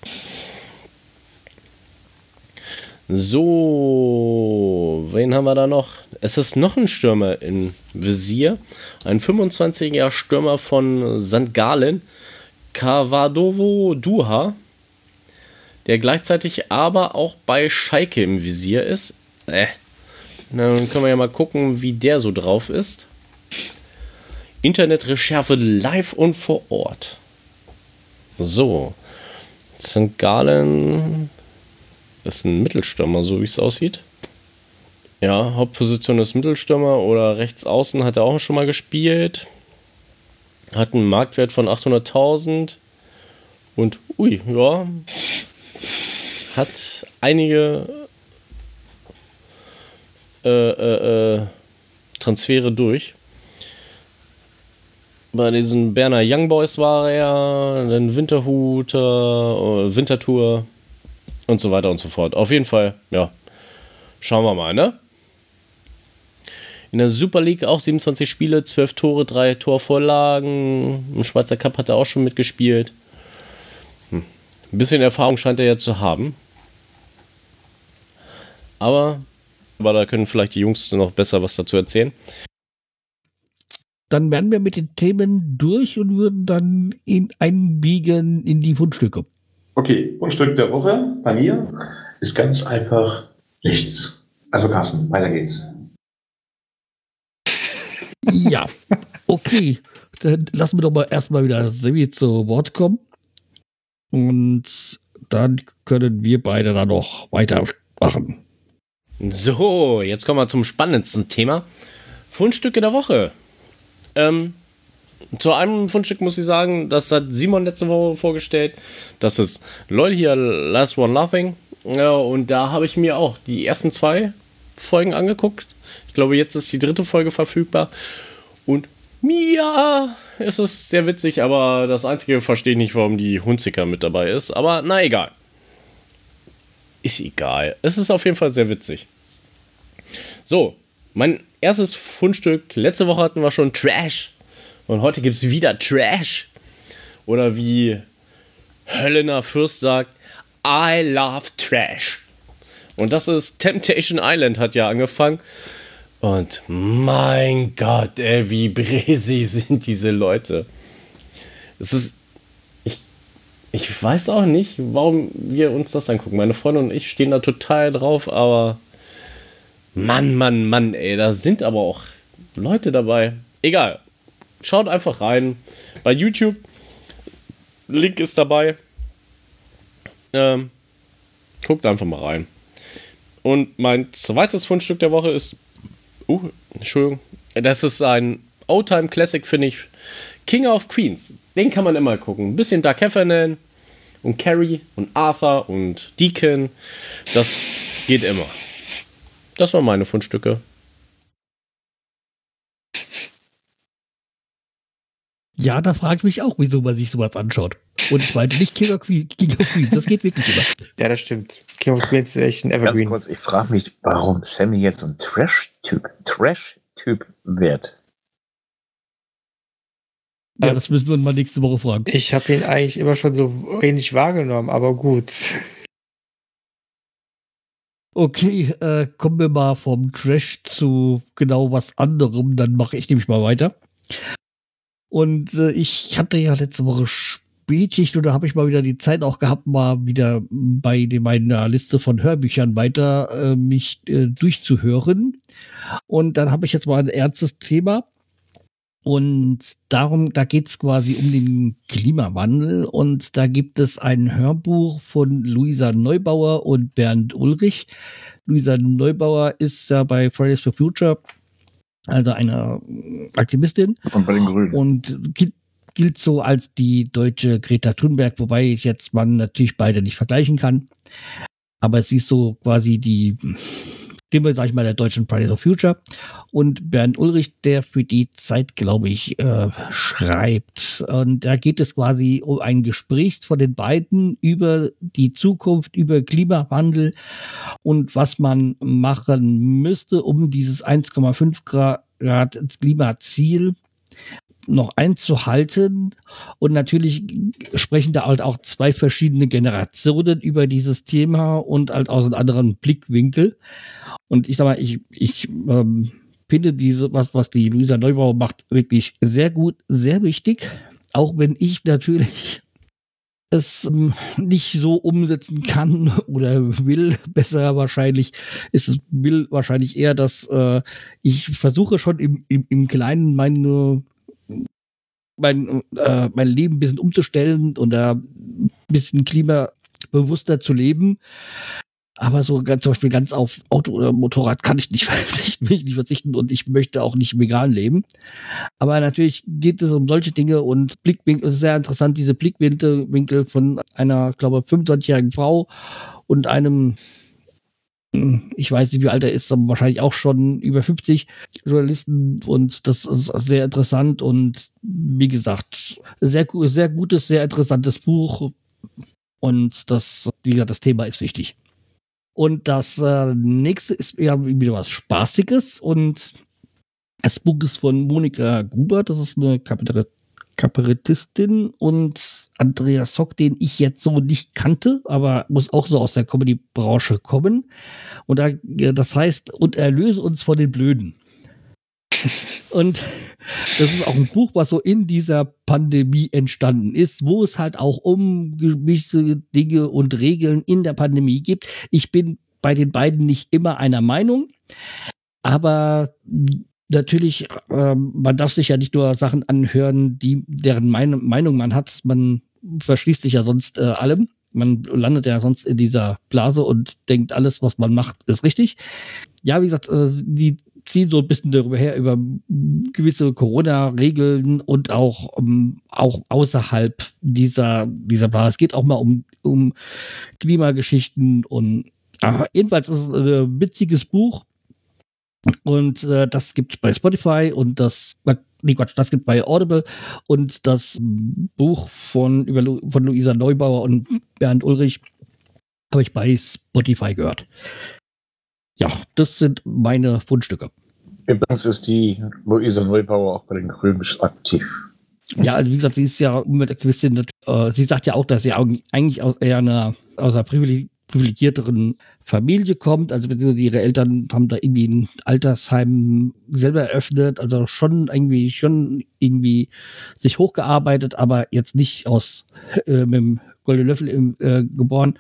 So, wen haben wir da noch? Es ist noch ein Stürmer im Visier. Ein fünfundzwanzigjähriger Stürmer von Sankt Gallen, Kavadovo Duha, der gleichzeitig aber auch bei Schalke im Visier ist. Äh, dann können wir ja mal gucken, wie der so drauf ist. Internetrecherche live und vor Ort. So, Sankt Gallen ist ein Mittelstürmer, so wie es aussieht. Ja, Hauptposition ist Mittelstürmer oder rechts außen, hat er auch schon mal gespielt. Hat einen Marktwert von achthunderttausend. Und, ui, ja, hat einige äh, äh, äh, Transfere durch. Bei diesen Berner Young Boys war er, dann Winterhuter, Winterthur und so weiter und so fort. Auf jeden Fall, ja, schauen wir mal, ne? In der Super League auch siebenundzwanzig Spiele, zwölf Tore, drei Torvorlagen. Im Schweizer Cup hat er auch schon mitgespielt. Hm. Ein bisschen Erfahrung scheint er ja zu haben. Aber, aber da können vielleicht die Jungs noch besser was dazu erzählen. Dann wären wir mit den Themen durch und würden dann in einbiegen in die Fundstücke. Okay, Fundstück der Woche bei mir ist ganz einfach nichts. Also Carsten, weiter geht's. Ja, okay. Dann lassen wir doch mal erstmal wieder Sevi zu Wort kommen. Und dann können wir beide dann noch weitermachen. So, jetzt kommen wir zum spannendsten Thema. Fundstücke der Woche. Ähm, zu einem Fundstück muss ich sagen, das hat Simon letzte Woche vorgestellt. Das ist LOL hier, Last One Laughing. Ja, und da habe ich mir auch die ersten zwei Folgen angeguckt. Ich glaube, jetzt ist die dritte Folge verfügbar. Und ja, es ist sehr witzig, aber das Einzige, verstehe ich nicht, warum die Hunziker mit dabei ist. Aber na egal. Ist egal. Es ist auf jeden Fall sehr witzig. So, mein erstes Fundstück. Letzte Woche hatten wir schon Trash. Und heute gibt es wieder Trash. Oder wie Höllener Fürst sagt, I love Trash. Und das ist Temptation Island, hat ja angefangen. Und mein Gott, ey, wie bräsig sind diese Leute. Es ist, ich, ich weiß auch nicht, warum wir uns das angucken. Meine Freunde und ich stehen da total drauf, aber Mann, Mann, Mann, ey, da sind aber auch Leute dabei. Egal, schaut einfach rein. Bei YouTube, Link ist dabei. Ähm, guckt einfach mal rein. Und mein zweites Fundstück der Woche ist, uh, Entschuldigung, das ist ein Oldtime Classic, finde ich, King of Queens. Den kann man immer gucken. Ein bisschen Dark Heffernan und Carrie und Arthur und Deacon. Das geht immer. Das waren meine Fundstücke. Ja, da frage ich mich auch, wieso man sich sowas anschaut. Und ich meine nicht King of Queens, King of Queens, das geht wirklich immer. Ja, das stimmt. King of Queens ist echt ein Evergreen. Ganz kurz, ich frage mich, warum Sammy jetzt so ein Trash-Typ, Trash-Typ wird. Ja, das müssen wir mal nächste Woche fragen. Ich habe ihn eigentlich immer schon so ähnlich wahrgenommen, aber gut. Okay, äh, kommen wir mal vom Trash zu genau was anderem, dann mache ich nämlich mal weiter. Und äh, ich hatte ja letzte Woche Spätschicht und da habe ich mal wieder die Zeit auch gehabt, mal wieder bei den, meiner Liste von Hörbüchern weiter äh, mich äh, durchzuhören. Und dann habe ich jetzt mal ein ernstes Thema. Und darum, da geht es quasi um den Klimawandel. Und da gibt es ein Hörbuch von Luisa Neubauer und Bernd Ulrich. Luisa Neubauer ist ja bei Fridays for Future, also eine Aktivistin. Und bei den Grünen. Und gilt, gilt so als die deutsche Greta Thunberg, wobei ich jetzt man natürlich beide nicht vergleichen kann. Aber sie ist so quasi die Stimme, sag ich mal, der deutschen Fridays for Future. Und Bernd Ulrich, der für die Zeit, glaube ich, äh, schreibt. Und da geht es quasi um ein Gespräch von den beiden über die Zukunft, über Klimawandel und was man machen müsste, um dieses eins Komma fünf Grad Klimaziel noch einzuhalten. Und natürlich sprechen da halt auch zwei verschiedene Generationen über dieses Thema und halt aus einem anderen Blickwinkel. Und ich sag mal, ich, ich ähm, finde diese, was, was die Luisa Neubauer macht, wirklich sehr gut, sehr wichtig. Auch wenn ich natürlich es ähm, nicht so umsetzen kann oder will, besser wahrscheinlich, ist es will wahrscheinlich eher, dass äh, ich versuche schon im, im, im Kleinen meine mein, äh, mein Leben ein bisschen umzustellen und da ein bisschen klimabewusster zu leben. Aber so ganz, zum Beispiel ganz auf Auto oder Motorrad kann ich nicht verzichten, will ich nicht verzichten und ich möchte auch nicht vegan leben. Aber natürlich geht es um solche Dinge und Blickwinkel, es ist sehr interessant, diese Blickwinkel von einer, glaube ich, fünfundzwanzigjährigen Frau und einem, ich weiß nicht, wie alt er ist, aber wahrscheinlich auch schon über fünfzig Journalisten und das ist sehr interessant und wie gesagt, sehr, sehr gutes, sehr interessantes Buch und das, wie gesagt, das Thema ist wichtig. Und das äh, nächste ist eher wieder was Spaßiges und das Buch ist von Monika Gruber, das ist eine Kabarett- Kabarettistin und Andreas Sock, den ich jetzt so nicht kannte, aber muss auch so aus der Comedy-Branche kommen. Und da, das heißt, und erlöse uns von den Blöden. Und das ist auch ein Buch, was so in dieser Pandemie entstanden ist, wo es halt auch um gewisse Dinge und Regeln in der Pandemie gibt. Ich bin bei den beiden nicht immer einer Meinung, aber natürlich, ähm, man darf sich ja nicht nur Sachen anhören, die deren Mein- Meinung man hat. Man verschließt sich ja sonst äh, allem. Man landet ja sonst in dieser Blase und denkt, alles, was man macht, ist richtig. Ja, wie gesagt, äh, die ziehen so ein bisschen darüber her, über gewisse Corona-Regeln und auch, um, auch außerhalb dieser, dieser Blase. Es geht auch mal um, um Klimageschichten und ah, jedenfalls ist es ein witziges Buch. Und äh, das gibt bei Spotify und das, nee Quatsch, das gibt bei Audible und das Buch von, über, Lu- von Luisa Neubauer und Bernd Ulrich habe ich bei Spotify gehört. Ja, das sind meine Fundstücke. Übrigens ist die Luisa Neubauer auch bei den Grünen aktiv. Ja, also wie gesagt, sie ist ja Umweltaktivistin. Äh, sie sagt ja auch, dass sie eigentlich aus eher einer, aus einer privileg- privilegierteren Familie kommt. Also beziehungsweise ihre Eltern haben da irgendwie ein Altersheim selber eröffnet. Also schon irgendwie, schon irgendwie sich hochgearbeitet, aber jetzt nicht aus äh, mit dem goldenen Löffel im, äh, geboren.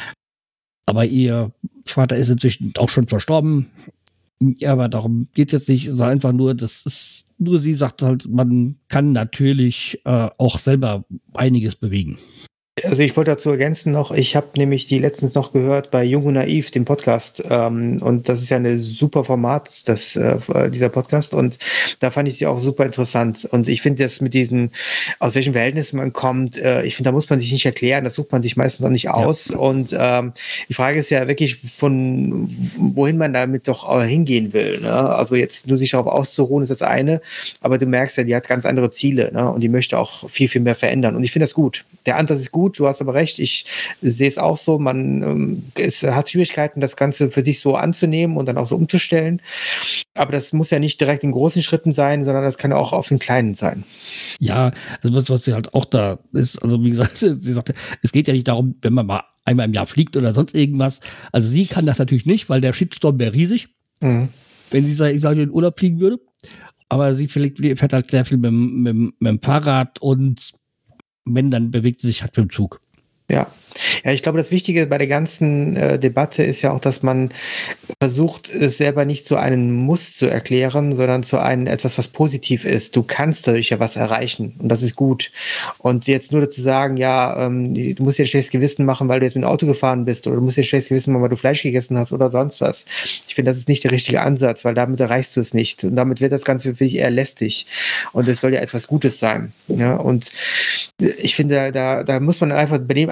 Aber ihr Vater ist inzwischen auch schon verstorben. Ja, aber darum geht es jetzt nicht. Es ist einfach nur, das ist, nur sie sagt halt, man kann natürlich äh, auch selber einiges bewegen. Also ich wollte dazu ergänzen noch, ich habe nämlich die letztens noch gehört bei Jung und Naiv, dem Podcast, ähm, und das ist ja ein super Format, das, äh, dieser Podcast, und da fand ich sie auch super interessant und ich finde das mit diesen, aus welchen Verhältnissen man kommt, äh, ich finde, da muss man sich nicht erklären, das sucht man sich meistens auch nicht aus ja. und ähm, die Frage ist ja wirklich von, wohin man damit doch auch hingehen will, ne? Also jetzt nur sich darauf auszuruhen ist das eine, aber du merkst ja, die hat ganz andere Ziele, ne? Und die möchte auch viel, viel mehr verändern und ich finde das gut. Der Ansatz ist gut, du hast aber recht, ich sehe es auch so, man ähm, es hat Schwierigkeiten, das Ganze für sich so anzunehmen und dann auch so umzustellen, aber das muss ja nicht direkt in großen Schritten sein, sondern das kann auch auf den kleinen sein. Ja, also was, was sie halt auch da ist, also wie gesagt, sie sagte, es geht ja nicht darum, wenn man mal einmal im Jahr fliegt oder sonst irgendwas, also sie kann das natürlich nicht, weil der Shitstorm wäre riesig, mhm. wenn sie, ich sage, in den Urlaub fliegen würde, aber sie fährt halt sehr viel mit, mit, mit dem Fahrrad und wenn, dann bewegt sie sich halt mit dem Zug. Ja. Ja, ich glaube, das Wichtige bei der ganzen äh, Debatte ist ja auch, dass man versucht, es selber nicht zu einem Muss zu erklären, sondern zu einem etwas, was positiv ist. Du kannst dadurch ja was erreichen und das ist gut. Und jetzt nur dazu sagen, ja, ähm, du musst dir ein schlechtes Gewissen machen, weil du jetzt mit dem Auto gefahren bist oder du musst dir ein schlechtes Gewissen machen, weil du Fleisch gegessen hast oder sonst was. Ich finde, das ist nicht der richtige Ansatz, weil damit erreichst du es nicht. Und damit wird das Ganze für dich eher lästig. Und es soll ja etwas Gutes sein. Ja, und ich finde, da, da muss man einfach bei dem einsetzen, was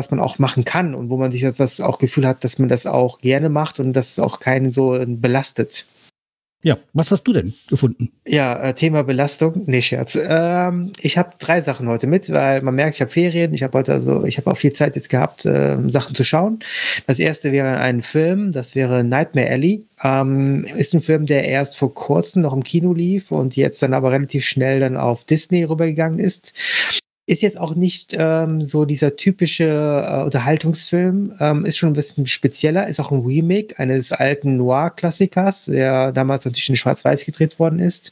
was man auch machen kann und wo man sich das, das auch Gefühl hat, dass man das auch gerne macht und dass es auch keinen so äh, belastet. Ja, was hast du denn gefunden? Ja, äh, Thema Belastung, nee, Scherz. Ähm, ich habe drei Sachen heute mit, weil man merkt, ich habe Ferien, ich habe heute also, ich habe auch viel Zeit jetzt gehabt, äh, Sachen zu schauen. Das erste wäre ein Film, das wäre Nightmare Alley. Ähm, ist ein Film, der erst vor kurzem noch im Kino lief und jetzt dann aber relativ schnell dann auf Disney rübergegangen ist. Ist jetzt auch nicht ähm, so dieser typische äh, Unterhaltungsfilm, ähm, ist schon ein bisschen spezieller, ist auch ein Remake eines alten Noir-Klassikers, der damals natürlich in Schwarz-Weiß gedreht worden ist.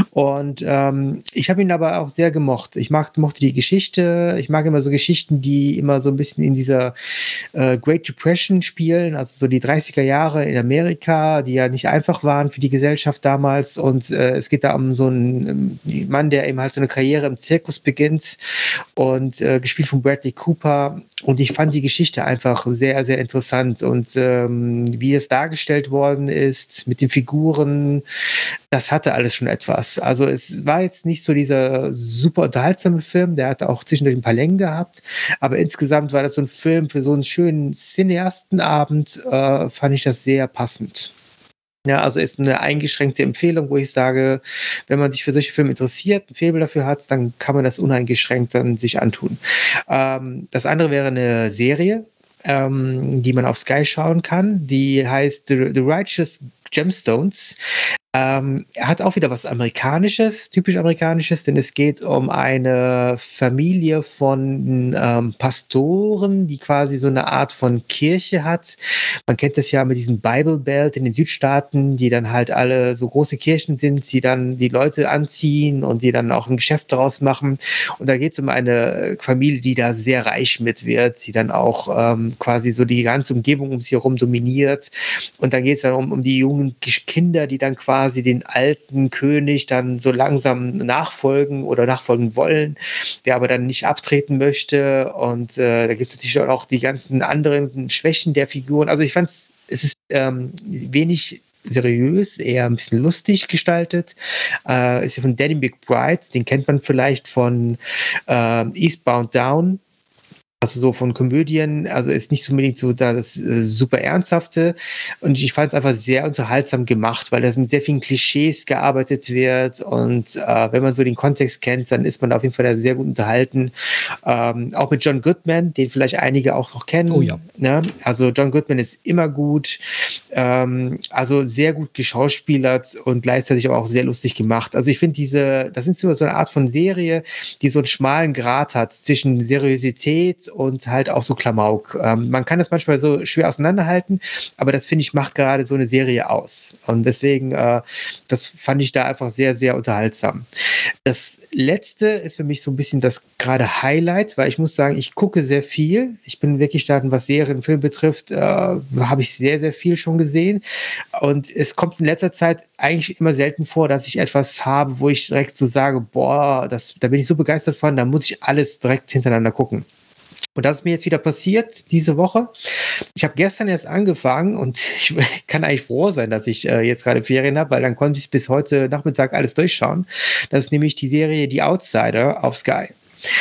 Und ähm, ich habe ihn aber auch sehr gemocht. Ich mag, mochte die Geschichte, ich mag immer so Geschichten, die immer so ein bisschen in dieser äh, Great Depression spielen, also so die dreißiger Jahre in Amerika, die ja nicht einfach waren für die Gesellschaft damals. Und äh, es geht da um so einen ähm, Mann, der eben halt so eine Karriere im Zirkus beginnt, und äh, gespielt von Bradley Cooper. Und ich fand die Geschichte einfach sehr, sehr interessant. Und ähm, wie es dargestellt worden ist mit den Figuren, das hatte alles schon etwas. Also es war jetzt nicht so dieser super unterhaltsame Film, der hatte auch zwischendurch ein paar Längen gehabt, aber insgesamt war das so ein Film für so einen schönen Cineastenabend, äh, fand ich das sehr passend. Ja, also ist eine eingeschränkte Empfehlung, wo ich sage, wenn man sich für solche Filme interessiert, ein Faible dafür hat, dann kann man das uneingeschränkt dann sich antun. Ähm, das andere wäre eine Serie, ähm, die man auf Sky schauen kann. Die heißt The, The Righteous Gemstones. Ähm, er hat auch wieder was Amerikanisches, typisch Amerikanisches, denn es geht um eine Familie von ähm, Pastoren, die quasi so eine Art von Kirche hat. Man kennt das ja mit diesem Bible Belt in den Südstaaten, die dann halt alle so große Kirchen sind, die dann die Leute anziehen und die dann auch ein Geschäft daraus machen. Und da geht es um eine Familie, die da sehr reich mit wird, die dann auch ähm, quasi so die ganze Umgebung um sie herum dominiert. Und dann geht es dann um, um die jungen Kinder, die dann quasi quasi den alten König dann so langsam nachfolgen oder nachfolgen wollen, der aber dann nicht abtreten möchte. Und äh, da gibt es natürlich auch die ganzen anderen Schwächen der Figuren. Also ich fand es ist ähm, wenig seriös, eher ein bisschen lustig gestaltet. Äh, ist ja von Danny McBride, den kennt man vielleicht von äh, Eastbound Down. Also so von Komödien, also ist nicht unbedingt so da das äh, super Ernsthafte. Und ich fand es einfach sehr unterhaltsam gemacht, weil das mit sehr vielen Klischees gearbeitet wird. Und äh, wenn man so den Kontext kennt, dann ist man auf jeden Fall da sehr gut unterhalten. Ähm, auch mit John Goodman, den vielleicht einige auch noch kennen. Oh ja. Ne? Also John Goodman ist immer gut. Ähm, also sehr gut geschauspielert und gleichzeitig aber auch sehr lustig gemacht. Also ich finde diese, das ist so eine Art von Serie, die so einen schmalen Grat hat zwischen Seriosität und halt auch so Klamauk. Ähm, man kann das manchmal so schwer auseinanderhalten, aber das, finde ich, macht gerade so eine Serie aus. Und deswegen, äh, das fand ich da einfach sehr, sehr unterhaltsam. Das Letzte ist für mich so ein bisschen das gerade Highlight, weil ich muss sagen, ich gucke sehr viel. Ich bin wirklich da, was Serien, Film betrifft, äh, habe ich sehr, sehr viel schon gesehen. Und es kommt in letzter Zeit eigentlich immer selten vor, dass ich etwas habe, wo ich direkt so sage, boah, das, da bin ich so begeistert von, da muss ich alles direkt hintereinander gucken. Und das ist mir jetzt wieder passiert, diese Woche. Ich habe gestern erst angefangen und ich kann eigentlich froh sein, dass ich äh, jetzt gerade Ferien habe, weil dann konnte ich bis heute Nachmittag alles durchschauen. Das ist nämlich die Serie Die Outsider auf Sky.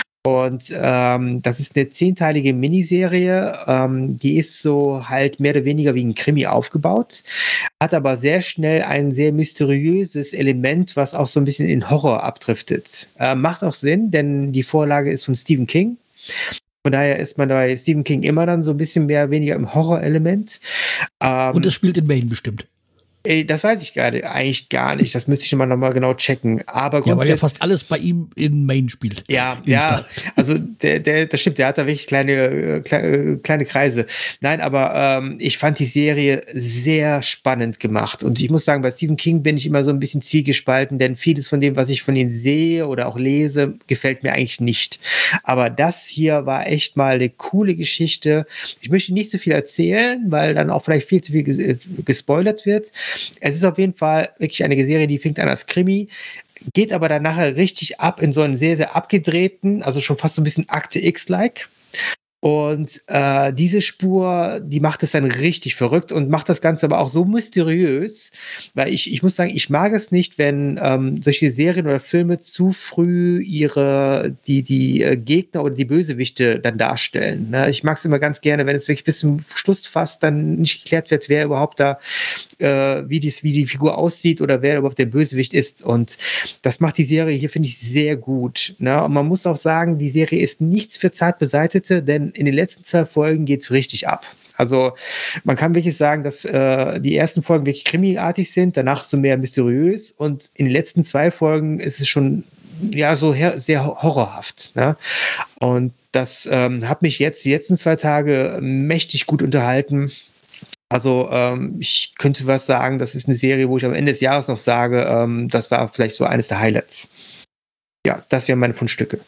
Und ähm, das ist eine zehnteilige Miniserie, ähm, die ist so halt mehr oder weniger wie ein Krimi aufgebaut, hat aber sehr schnell ein sehr mysteriöses Element, was auch so ein bisschen in Horror abdriftet. Äh, macht auch Sinn, denn die Vorlage ist von Stephen King. Von daher ist man bei Stephen King immer dann so ein bisschen mehr weniger im Horrorelement. Ähm, Und es spielt in Maine bestimmt. Das weiß ich gerade eigentlich gar nicht. Das müsste ich mal nochmal genau checken. Aber ja, weil ja fast alles bei ihm in Maine spielt. Ja, ja. Also der, der, das stimmt. Der hat da wirklich kleine, kleine, kleine Kreise. Nein, aber ähm, ich fand die Serie sehr spannend gemacht. Und ich muss sagen, bei Stephen King bin ich immer so ein bisschen zwiegespalten, denn vieles von dem, was ich von ihm sehe oder auch lese, gefällt mir eigentlich nicht. Aber das hier war echt mal eine coole Geschichte. Ich möchte nicht so viel erzählen, weil dann auch vielleicht viel zu viel ges- gespoilert wird. Es ist auf jeden Fall wirklich eine Serie, die fängt an als Krimi, geht aber dann nachher richtig ab in so einen sehr, sehr abgedrehten, also schon fast so ein bisschen Akte X-like. Und äh, diese Spur, die macht es dann richtig verrückt und macht das Ganze aber auch so mysteriös, weil ich, ich muss sagen, ich mag es nicht, wenn ähm, solche Serien oder Filme zu früh ihre, die, die äh, Gegner oder die Bösewichte dann darstellen. Ne? Ich mag es immer ganz gerne, wenn es wirklich bis zum Schluss fast dann nicht geklärt wird, wer überhaupt da, äh, wie, dies, wie die Figur aussieht oder wer überhaupt der Bösewicht ist. Und das macht die Serie hier, finde ich, sehr gut. Ne? Und man muss auch sagen, die Serie ist nichts für Zartbeseitete, denn in den letzten zwei Folgen geht es richtig ab. Also man kann wirklich sagen, dass äh, die ersten Folgen wirklich krimiartig sind, danach so mehr mysteriös und in den letzten zwei Folgen ist es schon ja so her- sehr horrorhaft. Ne? Und das ähm, hat mich jetzt die letzten zwei Tage mächtig gut unterhalten. Also ähm, ich könnte was sagen, das ist eine Serie, wo ich am Ende des Jahres noch sage, ähm, das war vielleicht so eines der Highlights. Ja, das wären meine Fundstücke.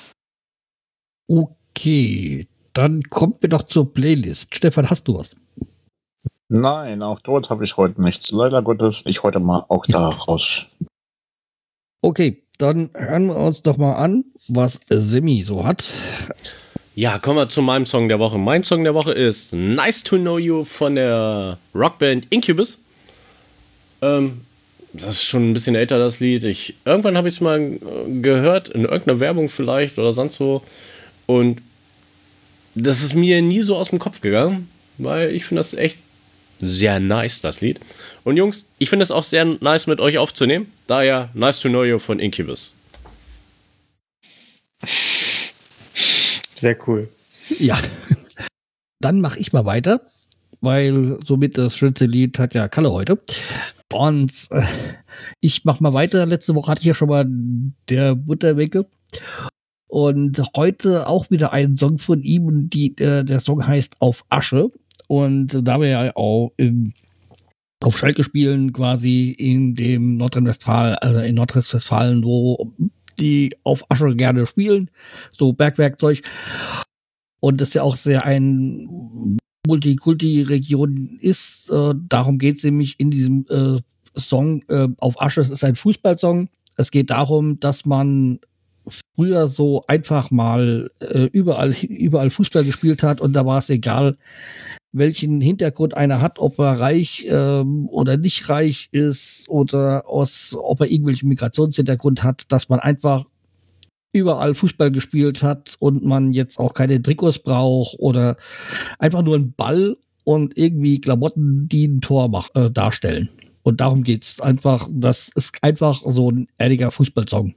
Okay, dann kommen wir doch zur Playlist. Stefan, hast du was? Nein, auch dort habe ich heute nichts. Leider Gottes, ich heute mal auch da raus. Okay, dann hören wir uns doch mal an, was Semi so hat. Ja, kommen wir zu meinem Song der Woche. Mein Song der Woche ist Nice to Know You von der Rockband Incubus. Ähm, das ist schon ein bisschen älter, das Lied. Ich, irgendwann habe ich es mal gehört, in irgendeiner Werbung vielleicht oder sonst wo. Und das ist mir nie so aus dem Kopf gegangen, weil ich finde das echt sehr nice, das Lied. Und Jungs, ich finde es auch sehr nice, mit euch aufzunehmen. Daher Nice to Know You von Incubus. Sehr cool. Ja, dann mache ich mal weiter, weil somit das schönste Lied hat ja Kalle heute. Und äh, ich mache mal weiter. Letzte Woche hatte ich ja schon mal der Butterwecke. Und heute auch wieder ein Song von ihm. Und die, äh, der Song heißt Auf Asche. Und da wir ja auch in, auf Schalke spielen, quasi in dem Nordrhein-Westfalen, also in Nordrhein-Westfalen, wo die auf Asche gerne spielen, so Bergwerkzeug. Und das ja auch sehr ein Multikulti-Region ist. Äh, darum geht es nämlich in diesem äh, Song äh, auf Asche. Es ist ein Fußballsong. Es geht darum, dass man früher so einfach mal äh, überall, überall Fußball gespielt hat und da war es egal, welchen Hintergrund einer hat, ob er reich ähm, oder nicht reich ist oder aus, ob er irgendwelchen Migrationshintergrund hat, dass man einfach überall Fußball gespielt hat und man jetzt auch keine Trikots braucht oder einfach nur einen Ball und irgendwie Klamotten, die ein Tor mach, äh, darstellen. Und darum geht's einfach, das ist einfach so ein ehrlicher Fußballsong.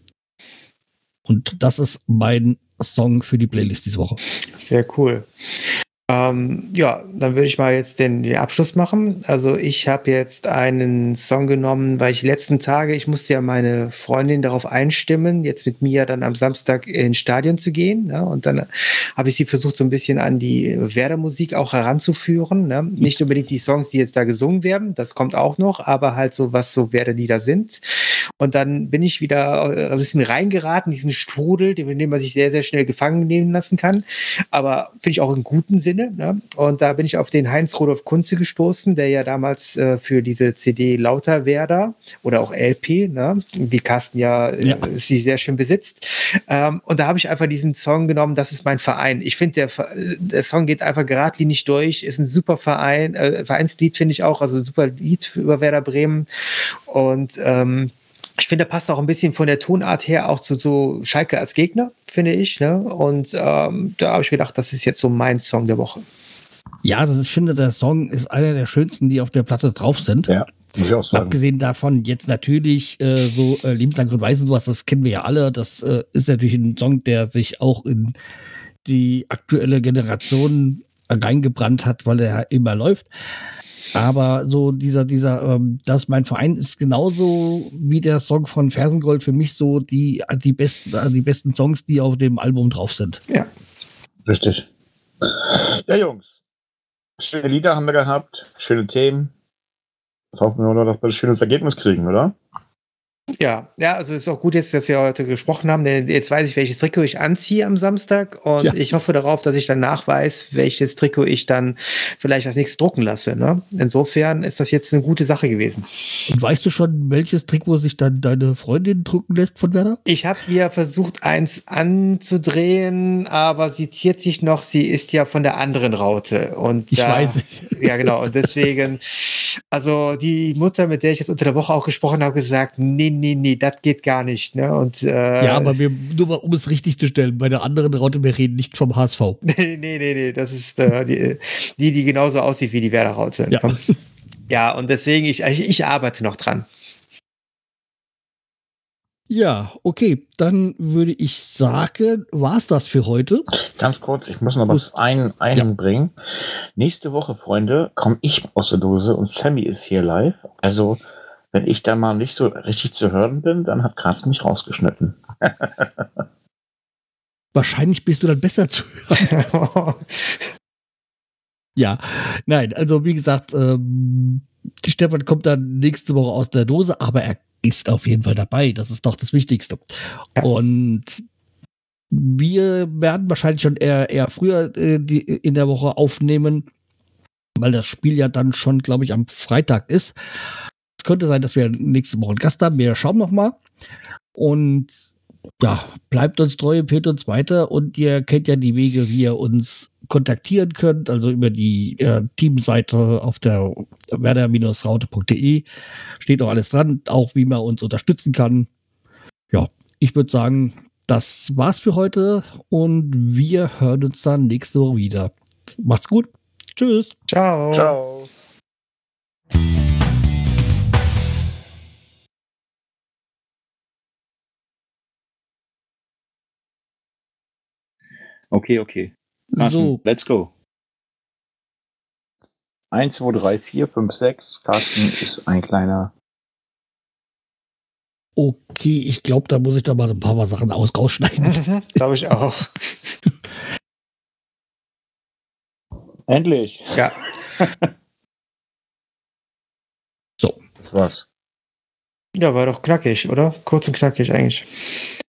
Und das ist mein Song für die Playlist diese Woche. Sehr cool. Ähm, ja, dann würde ich mal jetzt den, den Abschluss machen. Also ich habe jetzt einen Song genommen, weil ich die letzten Tage, ich musste ja meine Freundin darauf einstimmen, jetzt mit Mia dann am Samstag ins Stadion zu gehen. Ne? Und dann habe ich sie versucht, so ein bisschen an die Werder-Musik auch heranzuführen. Ne? Nicht unbedingt die Songs, die jetzt da gesungen werden, das kommt auch noch, aber halt so, was so Werder-Lieder sind. Und dann bin ich wieder ein bisschen reingeraten, diesen Strudel, den man sich sehr, sehr schnell gefangen nehmen lassen kann. Aber finde ich auch im guten Sinne. Ne? Und da bin ich auf den Heinz-Rudolf Kunze gestoßen, der ja damals äh, für diese C D Lauter Werder oder auch L P, ne? Wie Carsten ja, ja. Äh, sie sehr schön besitzt. Ähm, und da habe ich einfach diesen Song genommen, das ist mein Verein. Ich finde, der, der Song geht einfach geradlinig durch, ist ein super Verein, äh, Vereinslied finde ich auch, also ein super Lied für, über Werder Bremen. Und ähm, ich finde, der passt auch ein bisschen von der Tonart her auch zu so Schalke als Gegner, finde ich. Ne? Und ähm, da habe ich mir gedacht, das ist jetzt so mein Song der Woche. Ja, also ich finde, der Song ist einer der schönsten, die auf der Platte drauf sind. Ja, muss ich auch sagen. Abgesehen davon, jetzt natürlich äh, so äh, Lebenslang und Weiß und sowas, das kennen wir ja alle. Das äh, ist natürlich ein Song, der sich auch in die aktuelle Generation reingebrannt hat, weil er immer läuft. Aber so dieser, dieser, ähm, das mein Verein ist genauso wie der Song von Fersengold für mich so die, die besten, die besten Songs, die auf dem Album drauf sind. Ja. Richtig. Ja, Jungs. Schöne Lieder haben wir gehabt, schöne Themen. Jetzt hoffen wir nur, dass wir ein schönes Ergebnis kriegen, oder? Ja, ja, also ist auch gut jetzt, dass wir heute gesprochen haben, denn jetzt weiß ich, welches Trikot ich anziehe am Samstag und Ja. ich hoffe darauf, dass ich danach weiß, welches Trikot ich dann vielleicht als nächstes drucken lasse. Ne? Insofern ist das jetzt eine gute Sache gewesen. Und weißt du schon, welches Trikot sich dann deine Freundin drucken lässt von Werder? Ich habe ihr versucht, eins anzudrehen, aber sie ziert sich noch, sie ist ja von der anderen Raute. Und Ich da, weiß nicht. Ja, genau. Und deswegen, also die Mutter, mit der ich jetzt unter der Woche auch gesprochen habe, gesagt, nee, nee, nee, das geht gar nicht. Ne? Und, äh, Ja, aber wir, nur mal, um es richtig zu stellen, bei der anderen Raute, wir reden nicht vom H S V. nee, nee, nee, nee, das ist äh, die, die, die genauso aussieht wie die Werder-Raute. Ja. Ja, und deswegen, ich, ich, ich arbeite noch dran. Ja, okay, dann würde ich sagen, war's das für heute. Ganz kurz, ich muss noch was ein, einbringen. Ja. Nächste Woche, Freunde, komme ich aus der Dose und Sammy ist hier live. Also, wenn ich da mal nicht so richtig zu hören bin, dann hat Carsten mich rausgeschnitten. Wahrscheinlich bist du dann besser zu hören. Ja, nein, also wie gesagt, ähm, die Stefan kommt dann nächste Woche aus der Dose, aber er ist auf jeden Fall dabei. Das ist doch das Wichtigste. Ja. Und wir werden wahrscheinlich schon eher, eher früher äh, die, in der Woche aufnehmen, weil das Spiel ja dann schon, glaube ich, am Freitag ist. Es könnte sein, dass wir nächste Woche einen Gast haben. Wir schauen noch mal. Und ja, bleibt uns treu, empfehlt uns weiter. Und ihr kennt ja die Wege, wie ihr uns kontaktieren könnt, also über die äh, Teamseite auf der werder raute punkt de steht auch alles dran, auch wie man uns unterstützen kann. Ja, ich würde sagen, das war's für heute und wir hören uns dann nächste Woche wieder. Macht's gut. Tschüss. Ciao. Ciao. Okay, okay. Carsten, So. let's go. eins, zwei, drei, vier, fünf, sechs. Carsten ist ein kleiner. Okay, ich glaube, da muss ich da mal ein paar Sachen aus rausschneiden. Glaube ich auch. Endlich. Ja. So. Das war's. Ja, war doch knackig, oder? Kurz und knackig eigentlich.